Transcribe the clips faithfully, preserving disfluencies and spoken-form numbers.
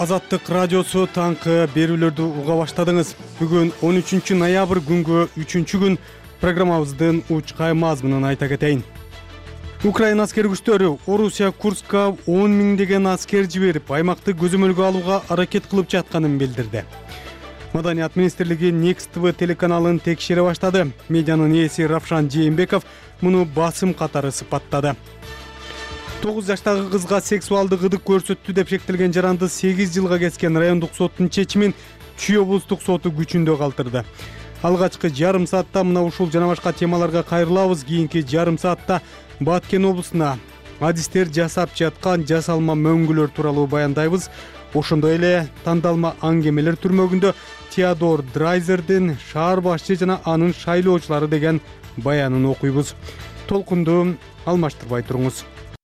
Азаттык радиосу таңкы берүүлөрдү уга баштадыңыз. Бүгүн он үчүнчү ноябрь күнгө үчүнчү күн программабыздын учкай мазмунун айта кетейин. Украина аскер күчтөрү Орусия Курска он миңдеген аскер жиберип, аймакты көзөмөлгө алууга аракет кылып жатканын билдирди. Маданият министрлиги Next ти ви телеканалын текшере баштады. Медианын ээси Равшан Жээнбеков муну басым катары сыпаттады. тогуз жаштагы кызга сексуалдык ыдык көрсөттү деп шектелген жаранды сегиз жылга кескен райондук соттун чечимин Чүй облустук соту күчүндө калтырды. Алгачкы жарым саатта мына ушул жана башка темаларга кайрылабыз. Кийинки жарым саатта Баткен облусуна адистер жасап жаткан жасалма мөңгүлөр тууралуу баяндайбыз. Ошондой эле тандалма аңгемелер түрмөгүндө Теодор Драйзердин шаар башчы жана анын шайлоочулары деген баянын окуйбуз. Толкунду алмаштырбай туруңуз.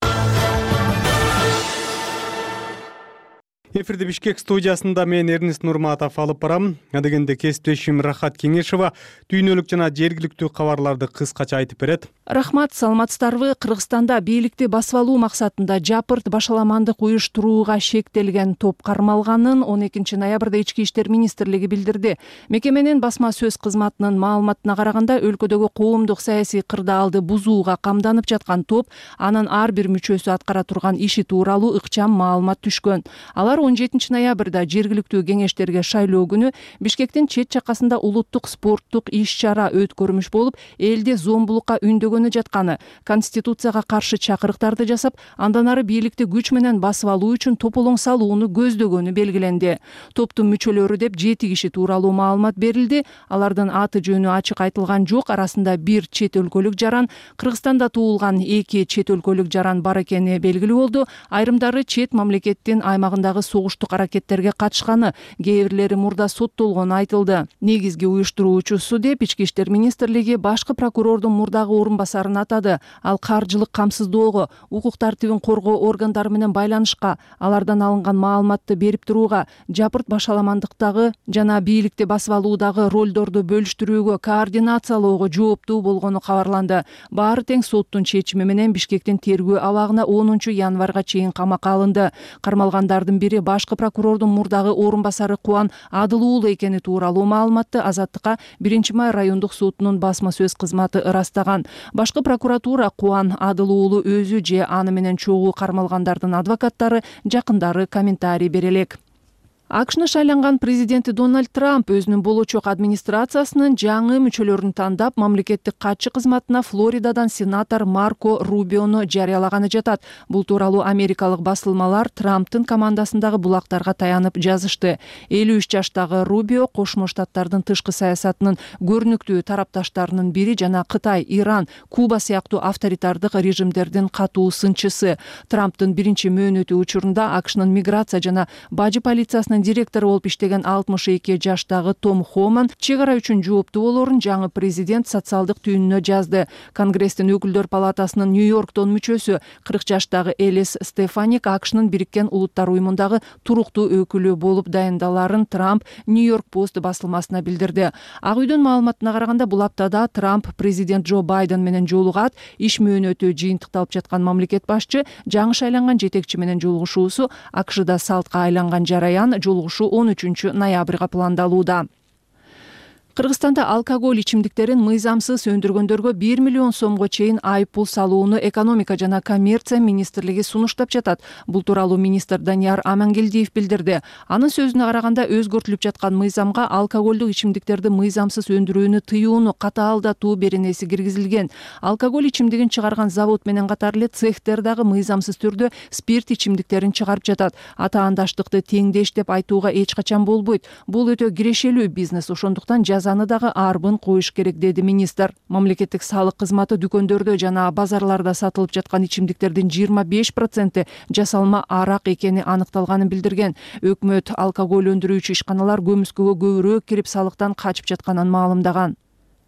Эфирде Бишкек студиясында мен Эрнест Нурматов алып барам. Адегенде кесиптешим Рахат Кеңешова дүйнөлүк жана жергиликтүү кабарларды кыскача айтып берет. Рахмат, саламатсыздарбы? Кыргызстанда бийликти басып алуу максатында жапырт башаламандык уюштурууга шектелген топ кармалганын он экинчи ноябрда Ички иштер министрлиги билдирди. Мекеменин басма сөз кызматынын маалыматына караганда, өлкөдөгү коомдук саясий кырдаалды бузууга камданып жаткан топ анын ар бир мүчөсү аткара турган иши тууралуу ыкчам маалымат түшкөн. Алар он жетинчи ноябрда жергиликтүү кеңештерге шайлоо күнү Бишкектин чет жакасында улуттук спорттук иш-чара өткөрмүш болуп, элди зомбулукка үндөгөнү жатканы, конституцияга каршы чакырыктарды жасап, андан ары бийликти күч менен басып алуу үчүн тополоң салууну көздөгөнү белгиленди. Топтун мүчөлөрү деп жети киши тууралуу маалымат берилди. Алардын аты жөнү ачык айтылган жок. Арасында бир чет өлкөлүк жаран, Кыргызстанда туулган эки чет өлкөлүк жаран бар экени белгилүү болду. Айрымдары чет мамлекеттин аймагындагы согуштук аракеттерге катышканы, кээ бирлери мурда соттолгону айтылды. Негизги уюштуруучусу деп Ички иштер министрлиги башкы прокурордун мурдагы орун басарын атады. Ал каржылык камсыздоого, укук тартибин коргоо органдары менен байланышка, алардан алынган маалыматты берип турууга, жапырт башаламандыктагы жана бийликти басып алуудагы ролдорду бөлүштүрүүгө, координациялоого жооптуу болгону кабарланды. Баары тең соттун чечими менен Бишкектин тергөө абагына онунчу январга чейин камакка алынды. Кармалгандардын бири башкы прокурордун мурдагы орун басары Кубан Адыл уулу экени тууралуу маалыматты Азаттыкка биринчи май райондук сотунун басма сөз кызматы ырастаган. Башкы прокуратура Кубан Адыл уулу өзү же аны менен чогуу кармалгандардын адвокаттары, жакындары комментарий бере элек. АКШны шайланган президенти Дональд Трамп өзүнүн болочок администрациясынын жаңы мүчөлөрүн тандап, мамлекеттик катчы кызматына Флоридадан сенатор Марко Рубиону жарыялаганы жатат. Бул тууралуу америкалык басылмалар Трамптын командасындагы булактарга таянып жазышты. элүү үч жаштагы Рубио Кошмо Штаттардын тышкы саясатынын көрүнүктүү тарапташтарынын бири жана Кытай, Иран, Куба сыяктуу авторитардык режимдердин катуу сынчысы. Трамптын биринчи мөөнөтү учурунда АКШнын миграция жана бажы полициясынын директору болуп иштеген алтымыш эки жаштагы Том Хоман чек ара үчүн жооптуу болорун жаңы президент социалдык түйүнүнө жазды. Конгресстин өкүлдөр палатасынын Нью-Йорктон мүчөсү кырк жаштагы Элис Стефаник АКШнын Бириккен Улуттар уюмундагы туруктуу өкүлү болуп дайындаларын Трамп Нью-Йорк Пост басылмасына билдирди. Ак үйдүн маалыматына караганда, бул аптада Трамп президент Джо Байден менен жолугат. Иш мөөнөтү жыйынтыкталып жаткан мамлекет башчы жаңы шайланган жетекчи менен жолугушуусу АКШда салтка айланган жараян жолугушуу он үчүнчү ноябрга пландалууда. Кыргызстанда алкоголь ичимдиктерин мыйзамсыз өндүргөндөргө бир миллион сомго чейин айыппул салууну экономика жана коммерция министрлиги сунуштап жатат. Бул тууралуу министр Данияр Амангелдиев билдирди. Анын сөзүнө караганда, өзгөртүлүп жаткан мыйзамга алкоголдук ичимдиктерди мыйзамсыз өндүрүүнү тыюуну катаалдатуу беренеси киргизилген. Алкоголь ичимдигин чыгарган завод менен катар эле цехтер дагы мыйзамсыз түрдө спирт ичимдиктерин чыгарып жатат. Атаандаштыкты теңдеш деп айтууга эч качан болбойт. Бул өтө кирешелүү бизнес, ошондуктан жазаны дагы арбын коюш керек, деди министр. Мамлекеттик салык кызматы дүкөндөрдө жана базарларда сатылып жаткан ичимдиктердин жыйырма беш проценти жасалма арак экени аныкталганын билдирген. Өкмөт алкоголь өндүрүүчү ишканалар көмүскөгө көбүрөөк кирип салыктан качып жатканын маалымдаган.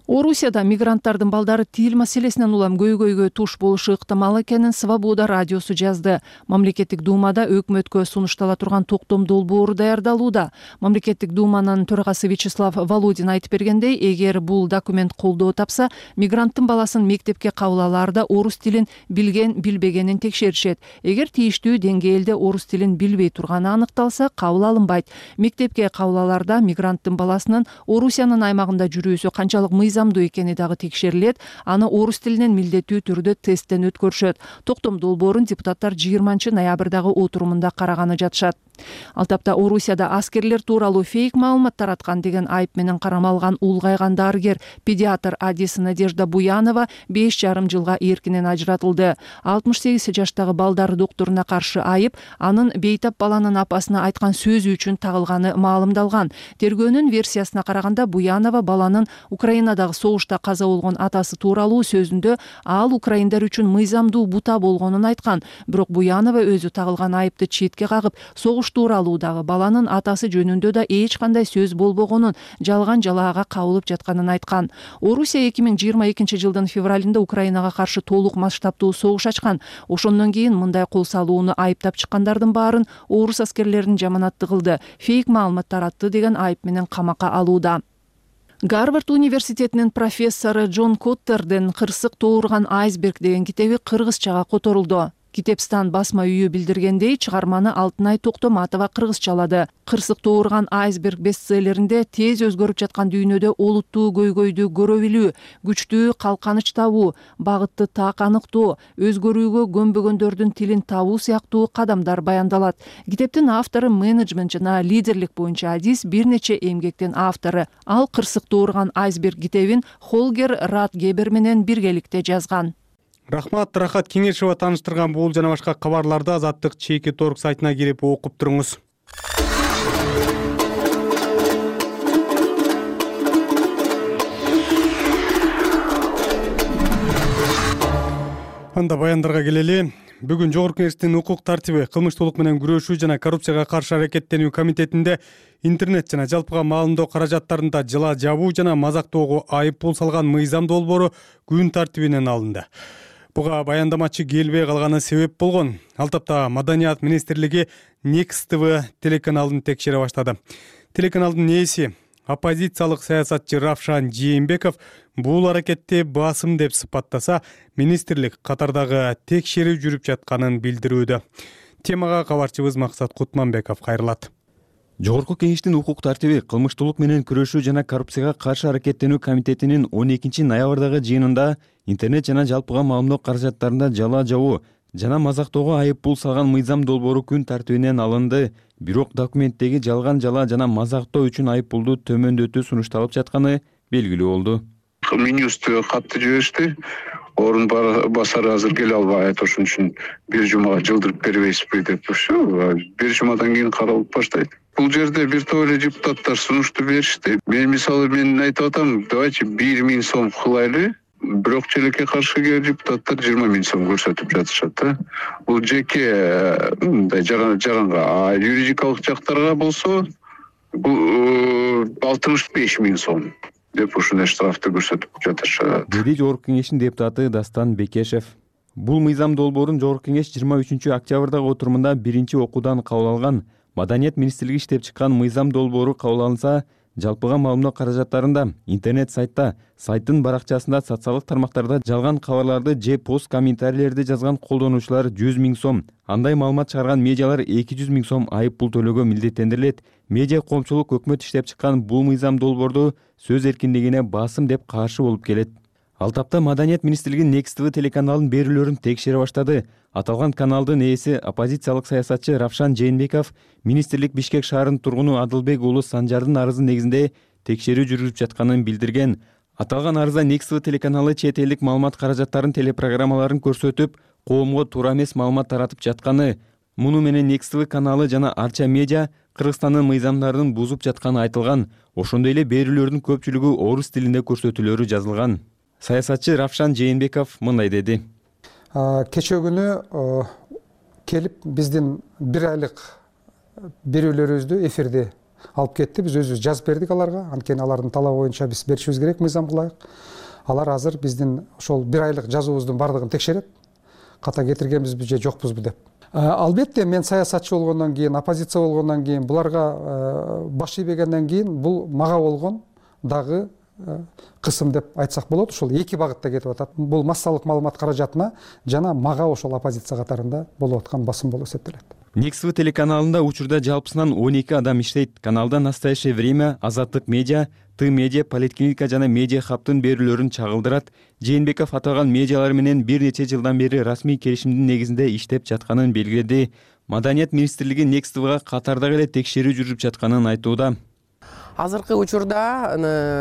Орусияда мигранттардын балдары тил маселесинен улам көйгөйгө туш болушу ыктымал экенин Свобода радиосу жазды. Мамлекеттик думада өкмөткө сунуштала турган токтом долбоору даярдалууда. Мамлекеттик думанын төрагасы Вячеслав Володин айтып бергендей, эгер бул документ колдоо тапса, мигранттын баласын мектепке кабыл алаарда орус тилин билген билбегенин текшеришет. Эгер тийиштүү деңгээлде орус тилин билбей турганы аныкталса, кабыл алынбайт. Мектепке кабыл алаарда мигранттын баласынын Орусиянын аймагында жүрүүсү канчалык мыйзам экени дагы текшерилет, аны орус тилинен милдеттүү түрдө тесттен өткөрүшөт. Токтом долбоорун депутаттар жыйырманчы ноябрдагы отурумунда караганы жатышат. Ал тапта Орусияда аскерлер тууралуу фейк маалымат тараткан деген айып менен карамалган улгайган дарыгер педиатр Адиса Надежда Буянова беш жарым жылга эркинен ажыратылды. алтымыш сегиз жаштагы балдары докторуна каршы айып анын бейтап баланын апасына айткан сөзү үчүн тагылганы маалымдалган. Тергөөнүн версиясына караганда Буянова баланын Украинадагы согушта каза болгон атасы тууралуу сөзүндө ал украиндар үчүн мыйзамдуу бута болгонун айткан. Бирок Буянова өзү тагылган айыпты четке кагып, согуш тууралуудагы баланын атасы жөнүндө да эч кандай сөз болбогонун, жалган жалаага кабылып жатканын айткан. Орусия эки миң жыйырма экинчи жылдын февралында Украинага каршы толук масштабтуу согуш ачкан. Ошондон кийин мындай кол салууну айыптап чыккандардын баарын орус аскерлеринин жаманатты кылды, фейк маалымат таратты деген айып менен камакка алууда. Гарвард университетинин профессору Джон Коттердин «Кырсык тоорган айсберг» деген китеби кыргызчага которулду. Китепстан басма үйү билдиргендей, чыгарманы Алтынай Токтоматова кыргызчалады. «Кырсык тоорган айсберг» бестселлеринде тез өзгөрүп жаткан дүйнөдө олуттуу көйгөйдү көрө билүү, күчтүү калканыч табуу, багытты так аныктоо, өзгөрүүгө көнбөгөндөрдүн тилин табуу сыяктуу кадамдар баяндалат. Китептин автору менеджмент жана лидерлик боюнча адис бир нече эмгектин автору. Ал «Кырсык тоорган айсберг» китебин Холгер Ратгебер менен биргеликте жазган. Рахмат, Рахат Кеңешова тааныштырган бул жана башка кабарларды Азаттык чеки торг сайтына кирип окуп туруңуз. Анда баяндарга келели. Бүгүн Жогорку Кеңештин укук тартиби, кылмыштуулук менен күрөшүү жана коррупцияга каршы аракеттенүү комитетинде интернет жана жалпыга маалымдоо каражаттарында жыла жабуу жана мазактоого айып пул салган мыйзам долбоору күн тартибинен алынды. Буга баяндамачы келбей калганы себеп болгон. Ал тапта Маданият министрлиги Next ти ви телеканалын текшере баштады. Телеканалдын ээси, оппозициялык саясатчы Равшан Жээнбеков бул аракетти басым деп сыпаттаса, министрлик катардагы текшерүү жүрүп жатканын билдирүүдө. Темага кабарчыбыз Максат Кутманбеков кайрылат. Жогорку Кеңештин укук тартиби, кылмыштуулук менен күрөшүү жана коррупцияга каршы аракеттенүү комитетинин он экинчи ноябрдагы жыйынында интернет жана жалпыга маалымдоо каражаттарында жала жабуу жана мазактоого айып пул салган мыйзам долбоору күн тартибинен алынды. Бирок документтеги жалган жала жана мазактоо үчүн айып пулду төмөндөтүү сунушталып жатканы белгилүү болду. Минюсту катты жиберишти. Орун басары азыр келе албайт, ошон үчүн бир жумага жылдырып бербейсизби деп турушу. Бир жумадан кийин каралып баштайт. Бул жерде бир топ эле депутаттар сунушту беришти. Мен мисалы мен айтып атам, давайте бир миң сом кылайлы. Бирок челекке каршы келген депутаттар жыйырма миң сом көрсөтүп жатышат да. Бул жеке мындай жаранга, а юридикалык жактарга болсо бул алтымыш беш миң сом деп ушундай штрафты көрсөтүп жатышат. Деди Жогорку Кеңештин депутаты Дастан Бекешев. Бул мыйзам долбоорун Жогорку Кеңеш жыйырма үчүнчү октябрдагы отурумунда биринчи окуудан кабыл алган. Маданият министрлиги иштеп чыккан мыйзам долбоору кабыл алынса, жалпыга маалымдоо каражаттарында, интернет сайтта, сайттын баракчасында, социалдык тармактарда жалган кабарларды же пост комментарийлерди жазган колдонуучулар жүз миң сом, андай маалымат чыгарган медиалар эки жүз миң сом айып пул төлөөгө милдеттендирилет. Медиа коомчулук өкмөт иштеп чыккан бул мыйзам долбоорду сөз эркиндигине басым деп каршы болуп келет. Ал тапта Маданият министрлиги Next ти ви телеканалынын берүүлөрүн текшере баштады. Аталган каналдын ээси, оппозициялык саясатчы Равшан Жээнбеков министрлик Бишкек шаарынын тургуну Адылбек уулу Санжардын арызы негизинде текшерүү жүргүзүп жатканын билдирген. Аталган арызда Next ти ви телеканалы чет элдик маалымат каражаттарын телепрограммаларын көрсөтүп, коомго туура эмес маалымат таратып жатканы, муну менен Next ти ви каналы жана Арча медиа Кыргызстандын мыйзамдарын бузуп жатканы айтылган. Ошондой эле берүүлөрдүн көпчүлүгү орус тилинде көрсөтүүлөрү жазылган. Саясатчы Равшан Жээнбеков мындай деди. Кече күнү келип биздин бир айлык берүүлөрүбүздү эфирде алып кетти. Биз өзүбүз жазып бердик аларга. Анткени алардын талабы боюнча биз беришибиз керек мыйзамга ылайык. Алар азыр биздин ошол бир айлык жазуубуздун бардыгын текшерет. Ката кетиргенбизби же жокпузбу деп. Албетте мен саясатчы болгондон кийин, оппозиция болгондон кийин, буларга баш ийбегенден кийин бул мага болгон дагы кысым деп айтсак болот. Ошол эки багытта кетип атат. Бул массалык маалымат каражатына жана мага ошол оппозиция катарында болуп аткан басым болуп эсептелет. Некств телеканалында учурда жалпысынан он эки адам иштейт. Каналда «Настоящее время», Азаттык медиа, Ты медиа, Политклиника жана Медиа хабтын берүүлөрүн чагылдырат. Жээнбеков аталган медиалар менен бир нече жылдан бери расмий келишимдин негизинде иштеп жатканын белгиледи. Маданият министрлиги Некствга катардагы эле текшерүү жүрүп жатканын айтууда. Азыркы учурда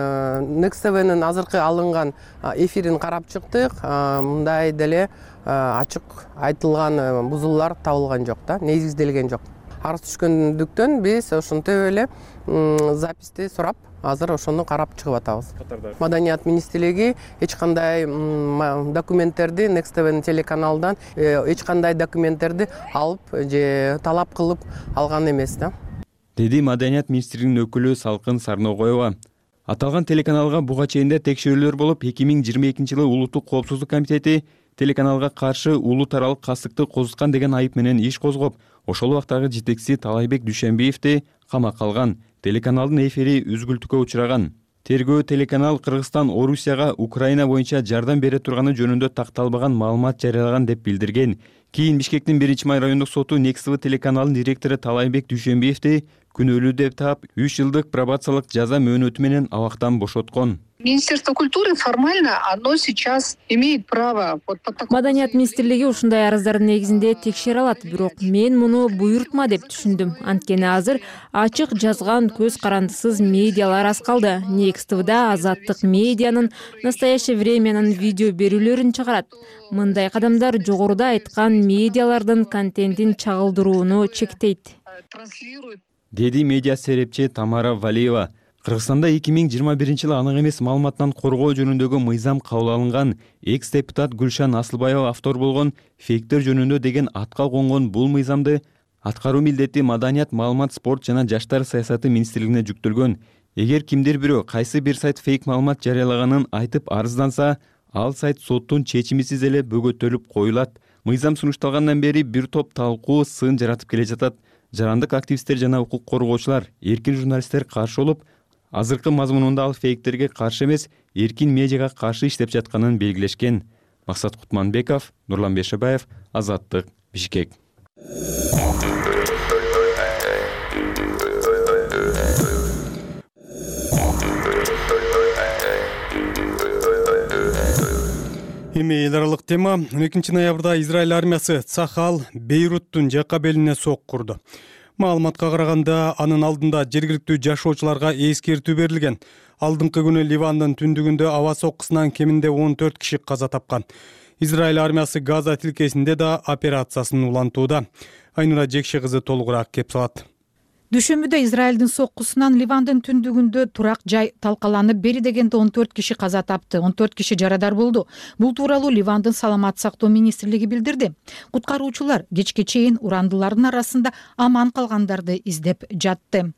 Некствнын азыркы алынган эфирин карап чыктык. Мындай деле ачык айтылган бузуулар табылган жок да, негизделген жок. Арыз түшкөндүктөн биз ошентип эле записти сурап, азыр ошону карап чыгып атабыз. Маданият министрлиги эч кандай документтерди Некствнын телеканалдан эч кандай документтерди алып же талап кылып алган эмес да. Деди Маданият министрлигинин өкүлү Салкын Сарногоева. Аталган телеканалга буга чейин текшерүүлөр болуп, эки миң жыйырма экинчи жылы Улуттук коопсуздук комитети телеканалга каршы улут аралык кастыкты козуткан деген айып менен иш козгоп, ошол убактагы жетекчиси Талайбек Дүйшөнбиевди камакка алган. Телеканалдын эфири үзгүлтүккө учураган. Тергөө телеканал Кыргызстан Орусияга Украина боюнча жардам бере турганы жөнүндө такталбаган маалымат жарыялаган деп билдирген. Кийин Бишкектин биринчи май райондук соту Некств телеканалынын директору Талайбек Дүйшөнбиевди күнөөлүү деп таап, үч жылдык пробациялык жаза мөөнөтү менен абактан бошоткон. Министерство культуры формально оно сейчас имеет право. Маданият министрлиги ушундай арыздардын негизинде текшере алат, бирок мен муну буйрутма деп түшүндүм. Анткени азыр ачык жазган көз карандысыз медиалар аз калды. Некствда Азаттык медианын, Настоящее времянын видео берүүлөрүн чыгарат. Мындай кадамдар жогоруда айткан медиалардын контентин чагылдырууну чектейт. Деди медиа серепчи Тамара Валиева. Кыргызстанда эки миң жыйырма биринчи жылы анык эмес маалыматтан коргоо жөнүндөгү мыйзам кабыл алынган. Экс депутат Гүлшан Асылбаева автор болгон «Фейктер жөнүндө» деген атка конгон бул мыйзамды аткаруу милдети Маданият, маалымат, спорт жана жаштар саясаты министрлигине жүктөлгөн. Эгер кимдир бирөө кайсы бир сайт фейк маалымат жарыялаганын айтып арызданса, ал сайт соттун чечимисиз эле бөгөтөлүп коюлат. Мыйзам сунушталгандан бери бир топ талкуу, сын жаратып келе жатат. Жарандык активисттер жана укук коргоочулар, эркин журналисттер каршы болуп, азыркы мазмунунда ал фейктерге каршы эмес, эркин медиага каршы иштеп жатканын белгилешкен. Максат Кутманбеков, Нурлан Бешебаев, Азаттык, Бишкек. Эми эл аралык тема. он экинчи ноябрда Израиль армиясы Цахал Бейруттун жакка белине сок курду. Маалыматка караганда, анын алдында жергиликтүү жашоочуларга эскертүү берилген. Алдыңкы күнү Ливандын түндүгүндө аба соккусунан кеминде он төрт киши каза тапкан. Израиль армиясы Газа тилкесинде да операциясын улантууда. Айнура Жекше кызы толугураак кеп салат. Дүйшөмбүдө Израилдин соккусунан Ливандын түндүгүндө турак жай талкаланып, бери дегенде он төрт киши каза тапты, он төрт киши жарадар болду. Бул тууралуу Ливандын саламат сактоо министрлиги билдирди. Куткаруучулар кечке чейин урандылардын арасында аман калгандарды издеп жатты.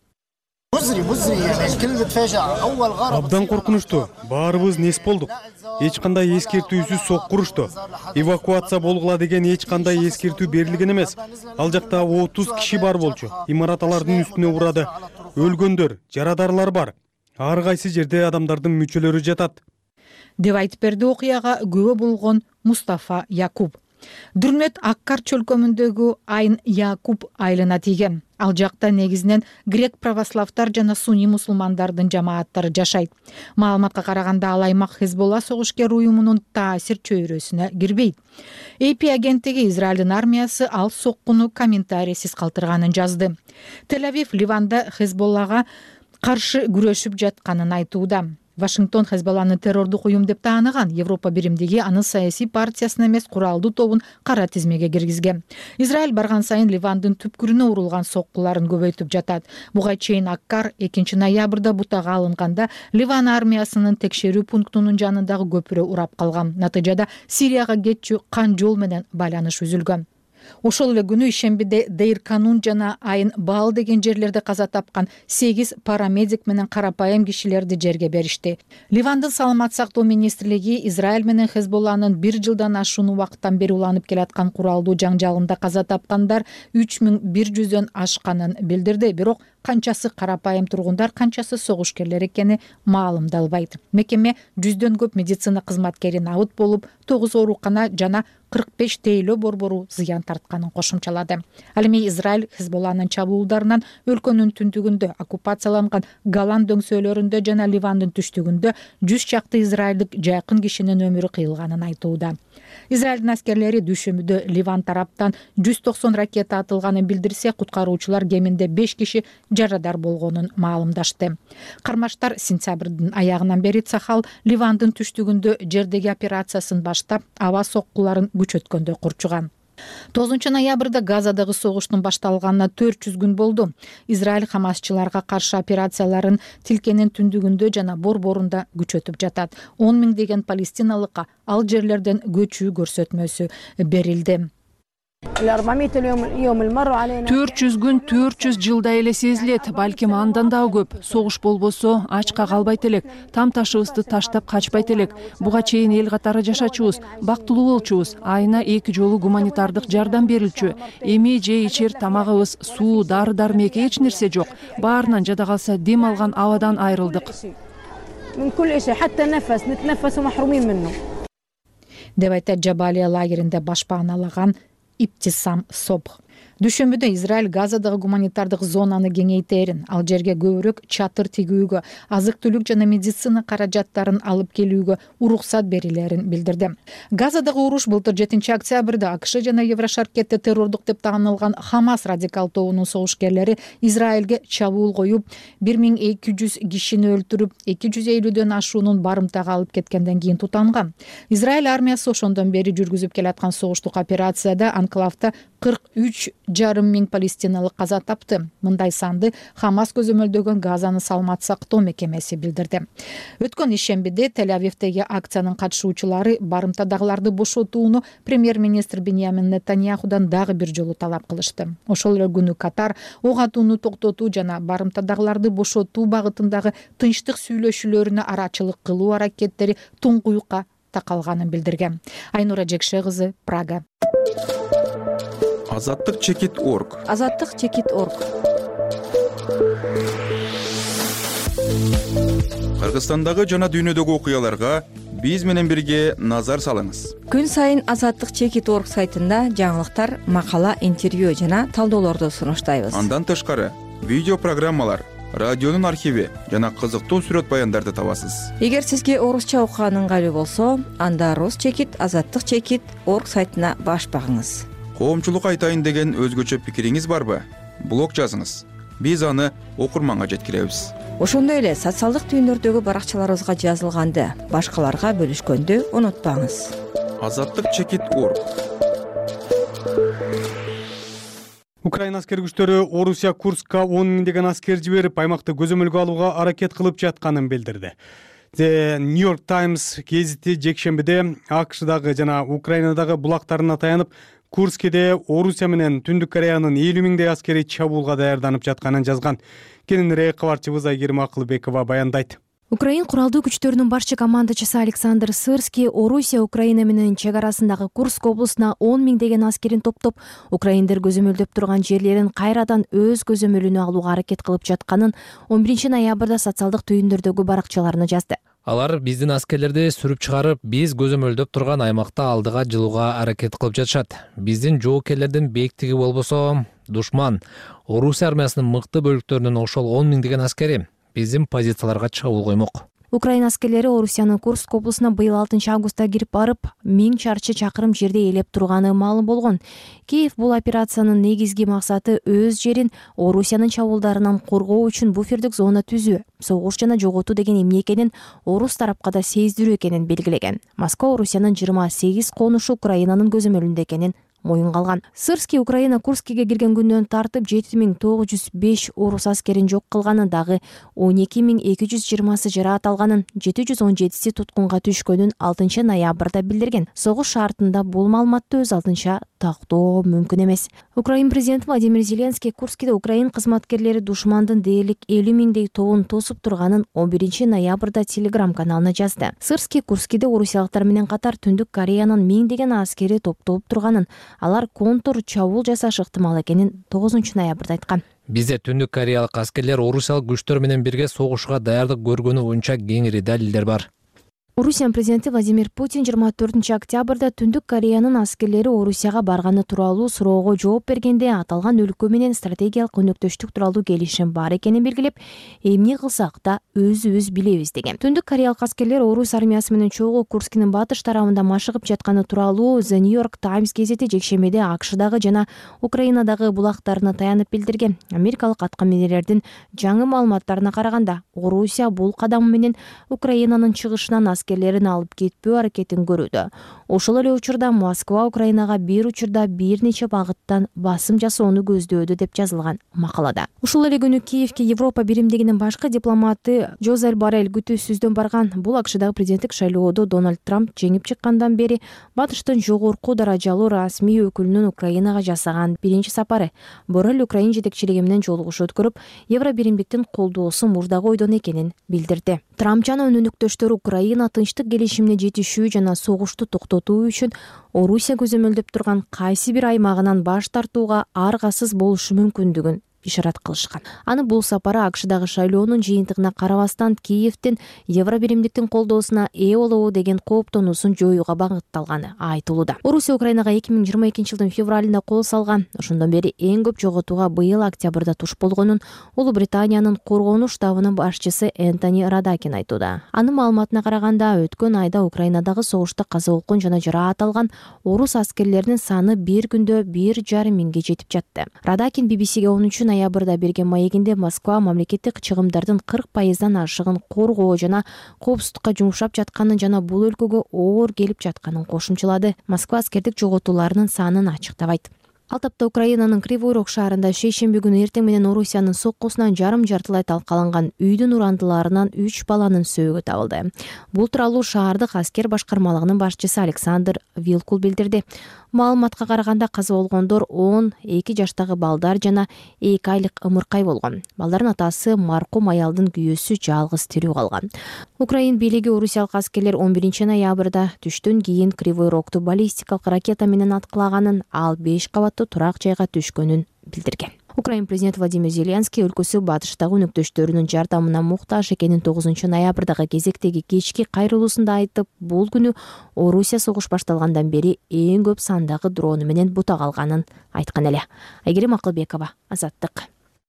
Абдан коркунучтуу. Баарыбыз нес болдук. Эч кандай эскертүүсүз сок курушту. Эвакуация болгула деген эч кандай эскертүү берилген эмес. Ал жакта отуз киши бар болчу. Имарат алардын үстүнө урады. Өлгөндөр, жарадарлар бар. Ар кайсы жерде адамдардын мүчөлөрү жатат. Деп айтып берди окуяга күбө болгон Мустафа Якуб. Дүрмөт Аккар чөлкөмүндөгү Айн Якуб айылына тийген. Ал жакта негизинен грек православтар жана сунни мусулмандардын жамааттары жашайт. Маалыматка караганда, ал аймак Хезболла согушкер уюмунун таасир чөйрөсүнө кирбейт. эй пи агенттиги Израилдин армиясы ал соккуну комментарийсиз калтырганын жазды. Тель-Авив Ливанда Хезболлага каршы күрөшүп жатканын айтууда. Вашингтон Хезболланы террордук уюм деп тааныган. Европа биримдиги анын саясий партиясына эмес, куралдуу тобун кара тизмеге киргизген. Израиль барган сайын Ливандын түпкүрүнө урулган соккуларын көбөйтүп жатат. Буга чейин Аккар экинчи ноябрда бутага алынганда Ливан армиясынын текшерүү пунктунун жанындагы көпүрө урап калган. Натыйжада Сирияга кетчү кан жол менен байланыш үзүлгөн. Ошол эле күнү ишембиде Дейр Канун жана Айын Баал деген жерлерде каза тапкан сегиз парамедик менен карапайым кишилерди жерге беришти. Ливандын саламат сактоо министрлиги Израиль менен Хезболланын бир жылдан ашуун убакыттан бери уланып келаткан куралдуу жаңжалында каза тапкандар үч миң бир жүздөн ашканын билдирди. Бирок канчасы карапайым тургундар, канчасы согушкерлер экени маалымдалбайт. Мекеме жүздөн көп медицина кызматкери набыт болуп, тогуз оорукана жана кырк беш тейлөө борбору зыян тартканын кошумчалады. Ал эми Израиль Хезболланын чабуулдарынан өлкөнүн түндүгүндө, оккупацияланган Голланд дөңсөөлөрүндө жана Ливандын түштүгүндө жүз чакты израилдик жакын кишинин өмүрү кыйылганын айтууда. Израилдин аскерлери дүйшөмбүдө Ливан тараптан жүз токсон ракета атылганын билдирсе, куткаруучулар кеминде беш киши жарадар болгонун маалымдашты. Кармаштар сентябрдын аягынан бери Цахал Ливандын түштүгүндө жердеги операциясын баштап, аба соккуларын күчөткөндө курчуган. тогузунчу ноябрда Газадагы согуштун башталганына төрт жүз күн болду. Израиль хамасчыларга каршы операцияларын Тилкенин түндүгүндө жана борборунда күчөтүп жатат. он миңдеген палестиналыкка ал жерлерден көчүү көрсөтмөсү берилди. төрт жүз күн төрт жүз жылдай эле сезилет, балким андан дагы көп. Согуш болбосо ачка калбайт элек, там ташыбызды таштап качпайт элек. Буга чейин эл катары жашачубуз, бактылуу болчубуз, айына эки жолу гуманитардык жардам берилчү. Эми же ичер тамагыбыз, суу, дары-дармек эч нерсе жок. Баарынан жада калса дем алган абадан айрылдык. деп айтат Жабалия лагеринде башпааналаган Иптисам Собх. Дүйшөмбүдө Израиль Газадагы гуманитардык зонаны кеңейтерин, ал жерге көбүрөөк чатыр тигүүгө, азык-түлүк жана медицина каражаттарын алып келүүгө уруксат берилерин билдирди. Газадагы уруш былтыр жетинчи октябрда АКШ жана Еврошаркетте террордук деп таанылган Хамас радикал тобунун согушкерлери Израилге чабуул коюп, бир миң эки жүз кишини өлтүрүп, эки жүз элүүдөн ашуунун барымтага алып кеткенден кийин тутанган. Израиль армиясы ошондон бери жүргүзүп келаткан согуштук операцияда анклавда кырк үч жарым миң палестиналык каза тапты. Мындай санды Хамас көзөмөлдөгөн Газаны саламат сактоо мекемеси билдирди. Өткөн ишембиде Тель-Авивдеги акциянын катышуучулары барымтадагыларды бошотууну премьер-министр Биньямин Нетаньяхудан дагы бир жолу талап кылышты. Ошол эле күнү Катар ок атууну токтотуу жана барымтадагыларды бошотуу багытындагы тынчтык сүйлөшүүлөрүнө арачылык кылуу аракеттери туңгуюкка такалганын билдирген. Айнура Жекше кызы, Прага. Азаттык чекит точка орг. Азаттык чекит точка орг. Кыргызстандагы жана дүйнөдөгү окуяларга биз менен бирге назар салыңыз. Күн сайын Азаттык чекит точка орг сайтында жаңылыктар, макала, интервью жана талдоолорду сунуштайбыз. Андан тышкары видео программалар, радионун архиви жана кызыктуу сүрөт баяндарды табасыз. Эгер сизге орусча окуган ыңгайлуу болсо, анда Рус чекит Азаттык чекит точка орг сайтына баш багыңыз. Коомчулук айтайын деген өзгөчө пикириңиз барбы? Блог жазыңыз. Биз аны окурманга жеткиребиз. Ошондой эле социалдык түйүндөрдөгү баракчаларыбызга жазылганды башкаларга бөлүшкөндү унутпаңыз. Азаттык чекит точка орг. Украина аскер күчтөрү Орусия Курскка он миңдеген аскер жиберип, аймакты көзөмөлгө алууга аракет кылып жатканын билдирди. The New York Times гезити жекшембиде АКШдагы жана Украинадагы булактарына таянып, Курскеде Орусия менен Түндүк Кореянын элүү миңдей аскери чабуулга даярданып жатканын жазган. Кененирээк кабарчыбыз Айгерим Акылбекова баяндайт. Украин куралдуу күчтөрүнүн башчы командачысы Александр Сырский Орусия Украина менен чек арасындагы Курск облусуна он миңдеген аскерин топтоп, украиндер көзөмөлдөп турган жерлерин кайрадан өз көзөмөлүнө алууга аракет кылып жатканын он биринчи ноябрда социалдык түйүндөрдөгү баракчаларына жазды. Алар биздин аскерлерди сүрүп чыгарып, биз көзөмөлдөп турган аймакта алдыга жылууга аракет кылып жатышат. Биздин жоокерлердин бээктиги болбосо, душман Орусия армиясынын мыкты бөлүктөрүнүн ошол он миңдеген аскери биздин позицияларга чабуул коймок. Украина аскерлери Орусиянын Курск облусуна быйыл алтынчы августта кирип барып, миң чарчы чакырым жерде ээлеп турганы маалым болгон. Киев бул операциянын негизги максаты өз жерин Орусиянын чабуулдарынан коргоо үчүн буфердик зона түзүү, согуш жана жоготуу деген эмне экенин орус тарапка да сездирүү экенин белгилеген. Москва Орусиянын жыйырма сегиз конушу Украинанын көзөмөлүндө экенин моюнга алган. Сырский Украина Курскиге кирген күндөн тартып жети миң тогуз жүз беш орус аскерин жок кылганын, дагы он эки миң эки жүз жыйырмасы жараат алганын, жети жүз он жетиси туткунга түшкөнүн алтынчы ноябрда билдирген. Согуш шартында бул маалыматты өз алдынча тактоо мүмкүн эмес. Украин президенти Владимир Зеленский Курскиде Украин кызматкерлери душмандын дээрлик элүү миңдей тобун тосуп турганын он биринчи ноябрда телеграм каналына жазды. Сырский Курскиде орусиялыктар менен катар Түндүк Кореянын миңдеген аскери топтолуп турганын, алар контур чабуул жасашы ыктымал экенин тогузунчу ноябрда айткан. Бизде Түндүк Кореялык аскерлер орусиялык күчтөр менен бирге согушууга даярдык көргөнү боюнча кеңири далилдер бар. Орусия президенти Владимир Путин жыйырма төртүнчү октябрда Түндүк Кореянын аскерлери Орусияга барганы тууралуу суроого жооп бергенде аталган өлкө менен стратегиялык өнөктөштүк тууралуу келишим бар экенин белгилеп, эмне кылсак да өзүбүз билебиз деген. Түндүк Кореялык аскерлер орус армиясы менен чогуу Курскинин батыш тарабында машыгып жатканы тууралуу The New York Times гезити жекшембиде АКШдагы жана Украинадагы булактарына таянып билдирген. Америкалык аткаминерлердин жаңы маалыматтарына караганда, Орусия бул кадам менен Украинанын чыгышынан аскерлерин алып кетпөө аракетин көрүүдө. Ошол эле учурда Москва Украинага бир учурда бир нече багыттан басым жасоону көздөөдө деп жазылган макалада. Ушул эле күнү Киевке Европа биримдигинин башкы дипломаты Жозеф Боррель күтүүсүздөн барган. Бул АКШдагы президенттик шайлоодо Дональд Трамп жеңип чыккандан бери батыштын жогорку даражалуу расмий өкүлүнүн Украинага жасаган биринчи сапары. Боррель Украин жетекчилиги менен жолугушуу өткөрүп, Евро биримдиктин колдоосу мурдагы ойдон экенин билдирди. Трамп жана өнөктөштөрү Украина тынчтык келишимине жетишүү жана согушту токтотуу үчүн Орусия көзөмөлдөп турган кайсы бир аймагынан баш тартууга аргасыз болушу мүмкүндүгүн ишарат кылышкан. Аны бул сапары АКШдагы шайлоонун жыйынтыгына карабастан Киевдин Евро биримдиктин колдоосуна ээ болобу деген кооптонуусун жоюуга багытталганы айтылууда. Орусия Украинага эки миң жыйырма экинчи жылдын февралында кол салган. Ошондон бери эң көп жоготууга быйыл октябрда туш болгонун Улуу Британиянын коргонуу штабынын башчысы Энтони Радакин айтууда. Анын маалыматына караганда, өткөн айда Украинадагы согушта каза болгон жана жараат алган орус аскерлеринин саны бир күндө бир жарым миңге жетип жатты. Радакин би би сиге онунчу ноябрда берген маегинде Москва мамлекеттик чыгымдардын кырк пайыздан ашыгын коргоо жана коопсуздукка жумшап жатканын жана бул өлкөгө оор келип жатканын кошумчалады. Москва аскердик жоготууларынын санын ачыктабайт. Ал тапта Украинанын Кривой Рог шаарында шейшемби күнү эртең менен Орусиянын соккусунан жарым жартылай талкаланган үйдүн урандыларынан үч баланын сөөгү табылды. Бул тууралуу шаардык аскер башкармалыгынын башчысы Александр Вилкул билдирди. Маалыматка караганда каза болгондор он эки жаштагы балдар жана эки айлык ымыркай болгон. Балдардын атасы маркум аялдын күйөөсү жалгыз тирүү калган. Украин бийлиги орусиялык аскерлер он биринчи ноябрда түштөн кийин Кривой Рогту баллистикалык ракета менен аткылаганын, ал беш кабаттуу турак жайга түшкөнүн билдирген. Украин президенти Владимир Зеленский өлкөсү батыштагы өнөктөштөрүнүн жардамына муктаж экенин тогузунчу ноябрдагы кезектеги кечки кайрылуусунда айтып, бул күнү Орусия согуш башталгандан бери эң көп сандагы дрону менен бутак алганын айткан эле. Айгерим Акылбекова, Азаттык.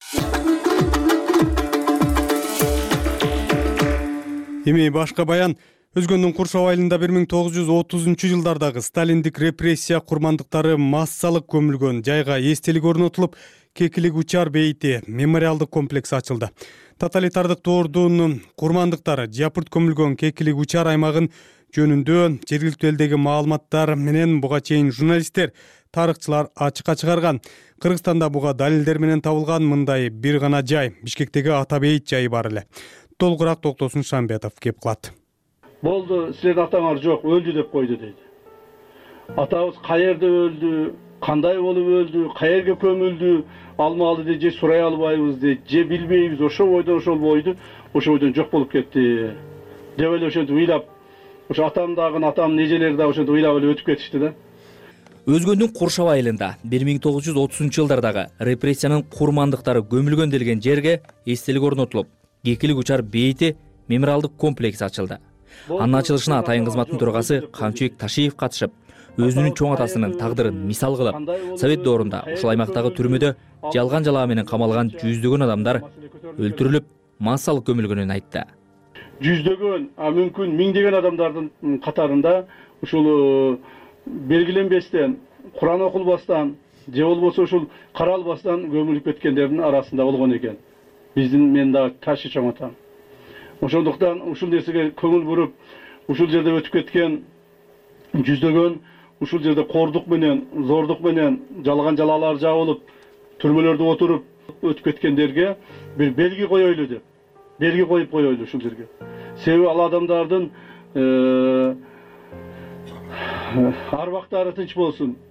Эми башка баян. Өзгөндүн куршоо айылында бир миң тогуз жүз отузунчу жылдардагы сталиндик репрессия курмандыктары массалык көмүлгөн жайга эстелик орнотулуп, Кекилик учар бейити мемориалдык комплекс ачылды. Тоталитардык тоордун курмандыктары жапырт көмүлгөн Кекилик учар аймагын жөнүндө жергиликтүү элдеги маалыматтар менен буга чейин журналисттер, тарыхчылар ачыкка чыгарган. Кыргызстанда буга далилдер менен табылган мындай бир гана жай, Бишкектеги Ата бейит жайы бар эле. Толугураак Токтосун Шамбетов кеп кылат. Болду, силердин атаңар жок, өлдү деп койду дейт. Атабыз каерде өлдү, кандай болуп өлдү, каерге көмүлдү, алмалды деп же сурай албайбыз дейт, же билбейбиз, ошо бойдон ошол бойду, ошо бойдон жок болуп кетти. Деп эле ошентип ыйлап, ошо атам дагы, атамдын эжелери дагы ошентип ыйлап эле өтүп кетишти да. Өзгөндүн Куршоо айылында бир миң тогуз жүз отузунчу жылдардагы репрессиянын курмандыктары көмүлгөн делген жерге эстелик орнотулуп, Кекилик учар бейити мемориалдык комплекс ачылды. Анын ачылышына атайын кызматтын төрагасы Камчыбек Ташиев катышып, өзүнүн чоң атасынын тагдырын мисал кылып, Совет доорунда ушул аймактагы түрмөдө жалган жалаа менен камалган жүздөгөн адамдар өлтүрүлүп, массалык көмүлгөнүн айтты. Жүздөгөн, а мүмкүн миңдеген адамдардын катарында ушул белгиленбестен, Куран окулбастан, же болбосо ушул каралбастан көмүлүп кеткендердин арасында болгон экен. Биздин мен дагы Ташы чоң атам. Ошондуктан ушул нерсеге көңүл буруп, ушул жерде өтүп кеткен жүздөгөн, ушул жерде кордук менен, зордук менен жалган жалаалар жабылып, түрмөлөрдө отуруп өтүп кеткендерге бир белги коелу деп, белги коюп коелу ушул жерге. Себеби ал адамдардын арбактары тынч болсун.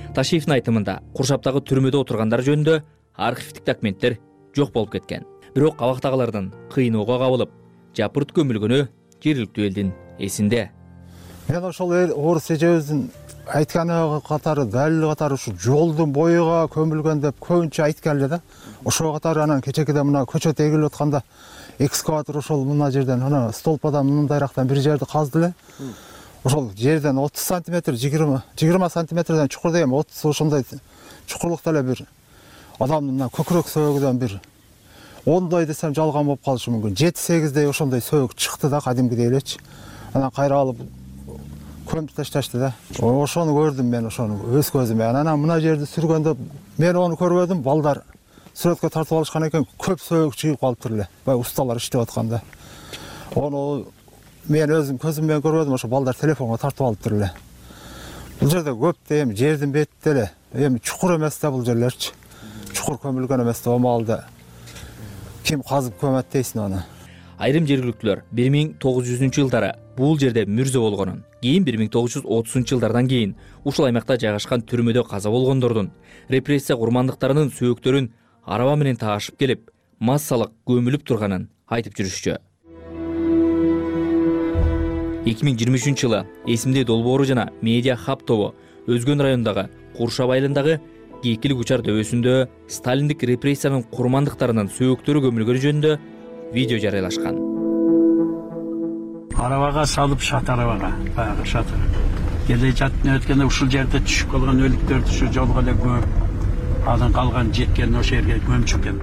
Ташиевдин айтымында Куршаптагы түрмөдө отургандар жөнүндө архивдик документтер жок болуп кеткен. Бирок абактагылардын кыйноого кабылып, жапырт көмүлгөнү жергиликтүү элдин эсинде. Мен ошол орус эжебиздин айтканы катары, далил катары ушу жолдун боюга көмүлгөн деп көбүнчө айткан эле да. Ошого катары анан кечекеде мына көчөт эгилип атканда экскаватор ошол мына жерден ана столпадан мындайрактан бир жерди казды эле. Ошол жерден отуз сантиметр, жыйырма сантиметрден чукур деген отуз ошондой чукурлукта эле бир адамдын көкүрөк сөөгүдөн бир ондой десем жалган болуп калышы мүмкүн. жети сегиздей ошондой сөөгү чыкты да, кадимгидей элечи. Анан кайра алып көмүп ташташты да. Ошону көрдүм мен, ошону өз көзүм. Анан мына жерди сүргөндө мен ону көрбөдүм, балдар сүрөткө тартып алышкан экен, көп сөөгү чыгып калыптыр эле. Бай усталар иштеп атканда. Ону мен өзүм көзүм менен көрбөдүм, ошо балдар телефонго тартып алыптыр эле. Бул жерде көп да, эми жердин бетинде эле, эми чукур эмес да бул жерлерчи. Чукур көмүлгөн эмес да, омалда ким казып көмөт дейсиң аны. Айрым жергиликтүүлөр бир миң тогуз жүзүнчү жылдары бул жерде мүрзө болгонун, кийин бир миң тогуз жүз отузунчу жылдардан кийин ушул аймакта жайгашкан түрмөдө каза болгондордун, репрессия курмандыктарынын сөөктөрүн араба менен таашып келип, массалык көмүлүп турганын айтып жүрүшчү. эки миң жыйырма үчүнчү жылы Эсимде долбоору жана Медиа Хаб тобу Өзгөн районундагы Куршап айылындагы Кийкилик учар дөбөсүндө сталиндик репрессиянын курмандыктарынын сөөктөрү көмүлгөнү жөнүндө видео жарыялашкан. Арабага салып шат арабага, баягы шат. Келе жаттын өткөндө ушул жерде түшүп калган өлүктөрдү ушу жолго эле көмүп, анан калган жеткен ошол жерге көмчүккен.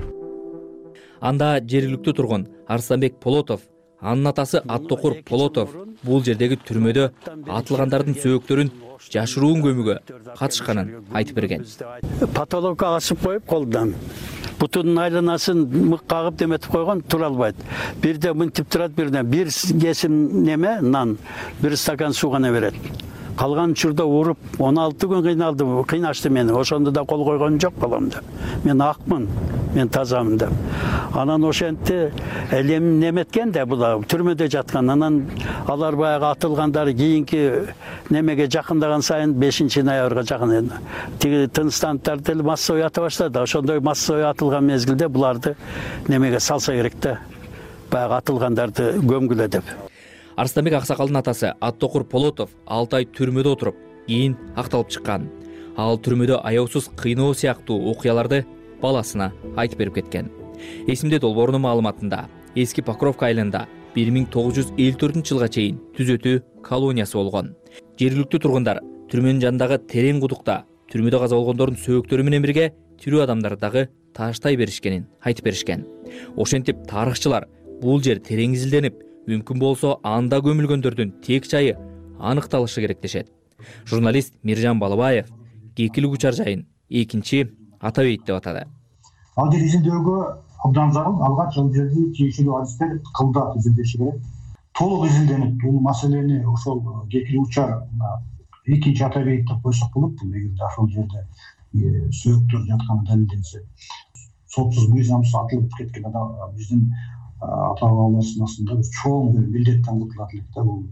Анда жергиликтүү тургун Арсланбек Полотов, анын атасы Аттокур Полотов бул жердеги түрмөдө атылгандардын сөөктөрүн жашыруун көмүүгө катышканын айтып берген. Потолокко асып коюп колдон бутунун айланасын мык кагып деметип койгон, тура албайт. Бирде мынтип турат, бирде бир кесим неме нан, бир стакан суу гана берет. Калган учурда уруп он алты күн кыйналды, кыйнашты мени. Ошондо да кол койгон жок баламда. Мен акмын, мен тазамын деп. Анан ошентти элем неметкен да була түрмөдө жаткан. Анан алар баягы атылгандары кийинки немеге жакындаган сайын бешинчи ноябрга жакын тиги тынчтандырып деле массовый ата баштады. Ошондой массовый атылган мезгилде буларды немеге салса керек да. Баягы атылгандарды көмгүлө деп. Арсланбек аксакалдын атасы Аттокур Полотов алты ай түрмөдө отуруп, кийин акталып чыккан. Ал түрмөдө аяусуз кыйноо сыяктуу окуяларды баласына айтып берип кеткен. Эсимде долбоорунун маалыматында эски Покровка айылында бир миң тогуз жүз элүү төртүнчү жылга чейин түзөтүү колониясы болгон. Жергиликтүү тургундар түрмөнүн жанындагы терең кудукта түрмөдө каза болгондордун сөөктөрү менен бирге тирүү адамдарды дагы тааштай беришкенин айтып беришкен. Ошентип тарыхчылар бул жер терең изилденип, мүмкүн болсо анда көмүлгөндөрдүн тек жайы аныкталышы керек дешет. Журналист Миржан Балыбаев Кийкилик учар жайын экинчи ата бейит деп атады. Ал жер изилдөөгө абдан зарыл, алгач ал жерди тийиштүү адистер кылдап изилдеши керек. Толук изилденип, бул маселени ошол Кийкилик учар экинчи ата бейит деп койсок болот. Эгерде ошол жерде сөөктөр жатканы далилденсе, сотсуз мыйзамсыз атылып кеткен адам биздин ата бабаларыбыздын астында чоң бир милдеттен кутулат элек да. Бул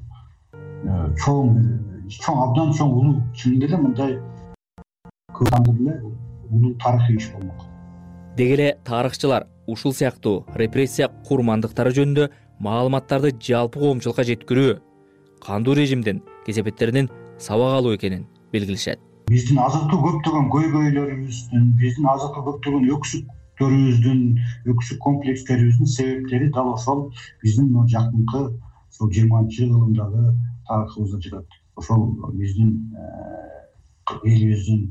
чоң бир чоң абдан чоң улуу, чынында эле мындай көтандыр эле улуу тарыхый иш болмок. Деги эле тарыхчылар ушул сыяктуу репрессия курмандыктары жөнүндө маалыматтарды жалпы коомчулукка жеткирүү кандуу режимдин кесепеттеринин сабак алуу экенин белгилешет. Биздин азыркы көптөгөн көйгөйлөрүбүздүн, биздин азыркы көптөгөн өксүктөрүбүздүн, өксүк комплекстерибиздин себептери дал ошол биздин жакынкы ошол жыйырманчы кылымдагы тарыхыбызда жатат. Ошол биздин элибиздин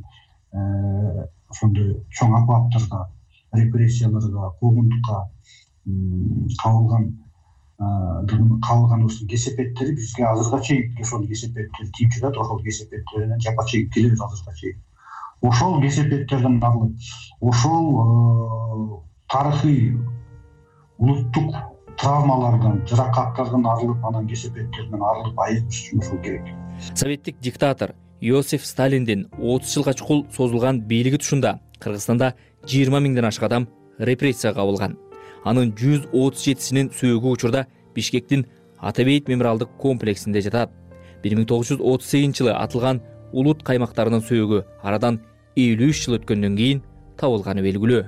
ошондой чоң апаттарга, репрессияларга, куугунтукка кабылган кабылганыбыздын кесепеттери бизге азыркыга чейин ошол кесепеттер тийип жатат. Ошол кесепеттерден жапа чегип келебиз азыркыга чейин. Ошол кесепеттерден арылып, ошол тарыхый улуттук травмалардан, жаракаттардан арылып, анан кесепеттерден арылып айыгыш үчүн ошол керек. Советтик диктатор Иосиф Сталиндин отуз жылга чукул созулган бийлиги тушунда Кыргызстанда жыйырма миңден ашык адам репрессияга кабылган. Анын жүз отуз жетисинин сөөгү учурда Бишкектин Ата бейит мемориалдык комплексинде жатат. бир миң тогуз жүз отуз сегизинчи жылы атылган улут каймактарынын сөөгү арадан элүү үч жыл өткөндөн кийин табылганы белгилүү.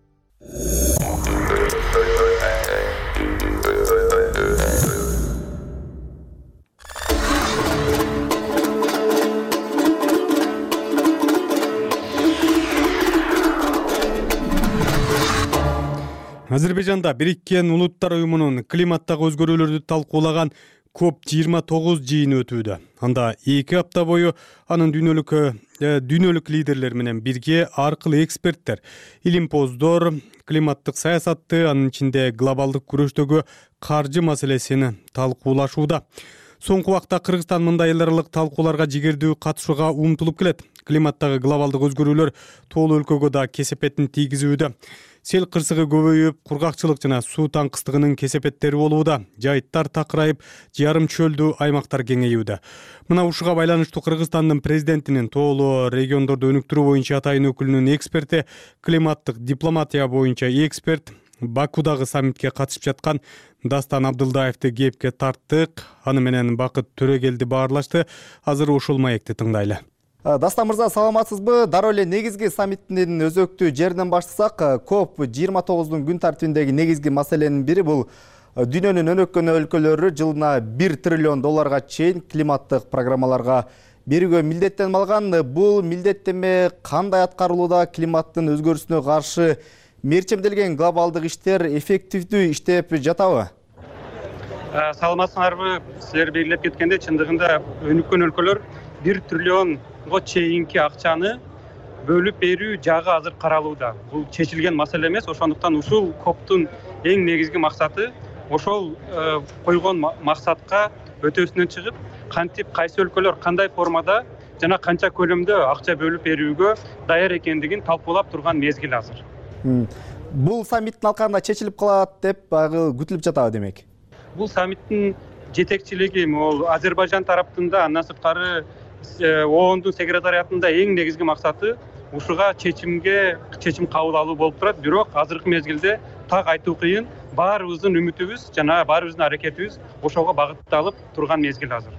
Азербайжанда Бириккен Улуттар уюмунун климаттагы өзгөрүүлөрдү талкуулаган коп жыйырма тогуз жыйыны өтүүдө. Анда эки апта бою анын дүйнөлүк дүйнөлүк лидерлер менен бирге ар кыл эксперттер илимпоздор климаттык саясатты, анын ичинде глобалдык күрөштөгү каржы маселесин талкуулашууда. Соңку убакта Кыргызстан мындай эл аралык талкууларга жигердүү катышууга умтулуп келет. Климаттагы глобалдык өзгөрүүлөр тоолуу өлкөгө да кесепетин тийгизүүдө. Сел кырсыгы көбөйүп, кургакчылык жана суу таңкыстыгынын кесепеттери болууда. Жайыттар такырайып, жарым чөлдүү аймактар кеңейүүдө. Мына ушуга байланыштуу Кыргызстандын президентинин тоолуу региондорду өнүктүрүү боюнча атайын өкүлүнүн эксперти, климаттык дипломатия боюнча эксперт Бакудагы саммитке катышып жаткан Дастан Абдылдаевди кепке тарттык. Аны менен Бакыт Төрөгелди баарлашты. Азыр ушул маекти тыңдайлы. Дастан мырза, саламатсызбы? Дароо эле негизги саммиттин өзөктүү жеринен баштасак, коп жыйырма тогуздун күн тартибиндеги негизги маселенин бири бул дүйнөнүн өнөккөн өлкөлөрү жылына бир триллион долларга чейин климаттык программаларга берүүгө милдеттенип алган. Бул милдеттенме кандай аткарылууда? Климаттын өзгөрүүсүнө каршы мерчемделген глобалдык иштер эффективдүү иштеп жатабы? Саламатсыңарбы? Силер белгилеп кеткендей, чындыгында өнүккөн өлкөлөр бир триллионго чейинки акчаны бөлүп берүү жагы азыр каралууда. Бул чечилген маселе эмес, ошондуктан ушул коптун эң негизги максаты ошол койгон максатка өтөсүнөн чыгып, кантип кайсы өлкөлөр кандай формада жана канча көлөмдө акча бөлүп берүүгө даяр экендигин талкуулап турган мезгил азыр. Бул саммиттин алкагында чечилип калат деп күтүлүп жатабы демек? Бул саммиттин жетекчилиги могул Азербайжан тараптында, андан сырткары оондун секретариатында эң негизги максаты ушуга чечимге чечим кабыл алуу болуп турат. Бирок азыркы мезгилде так айтуу кыйын. Баарыбыздын үмүтүбүз жана баарыбыздын аракетибиз ошого багытталып турган мезгил азыр.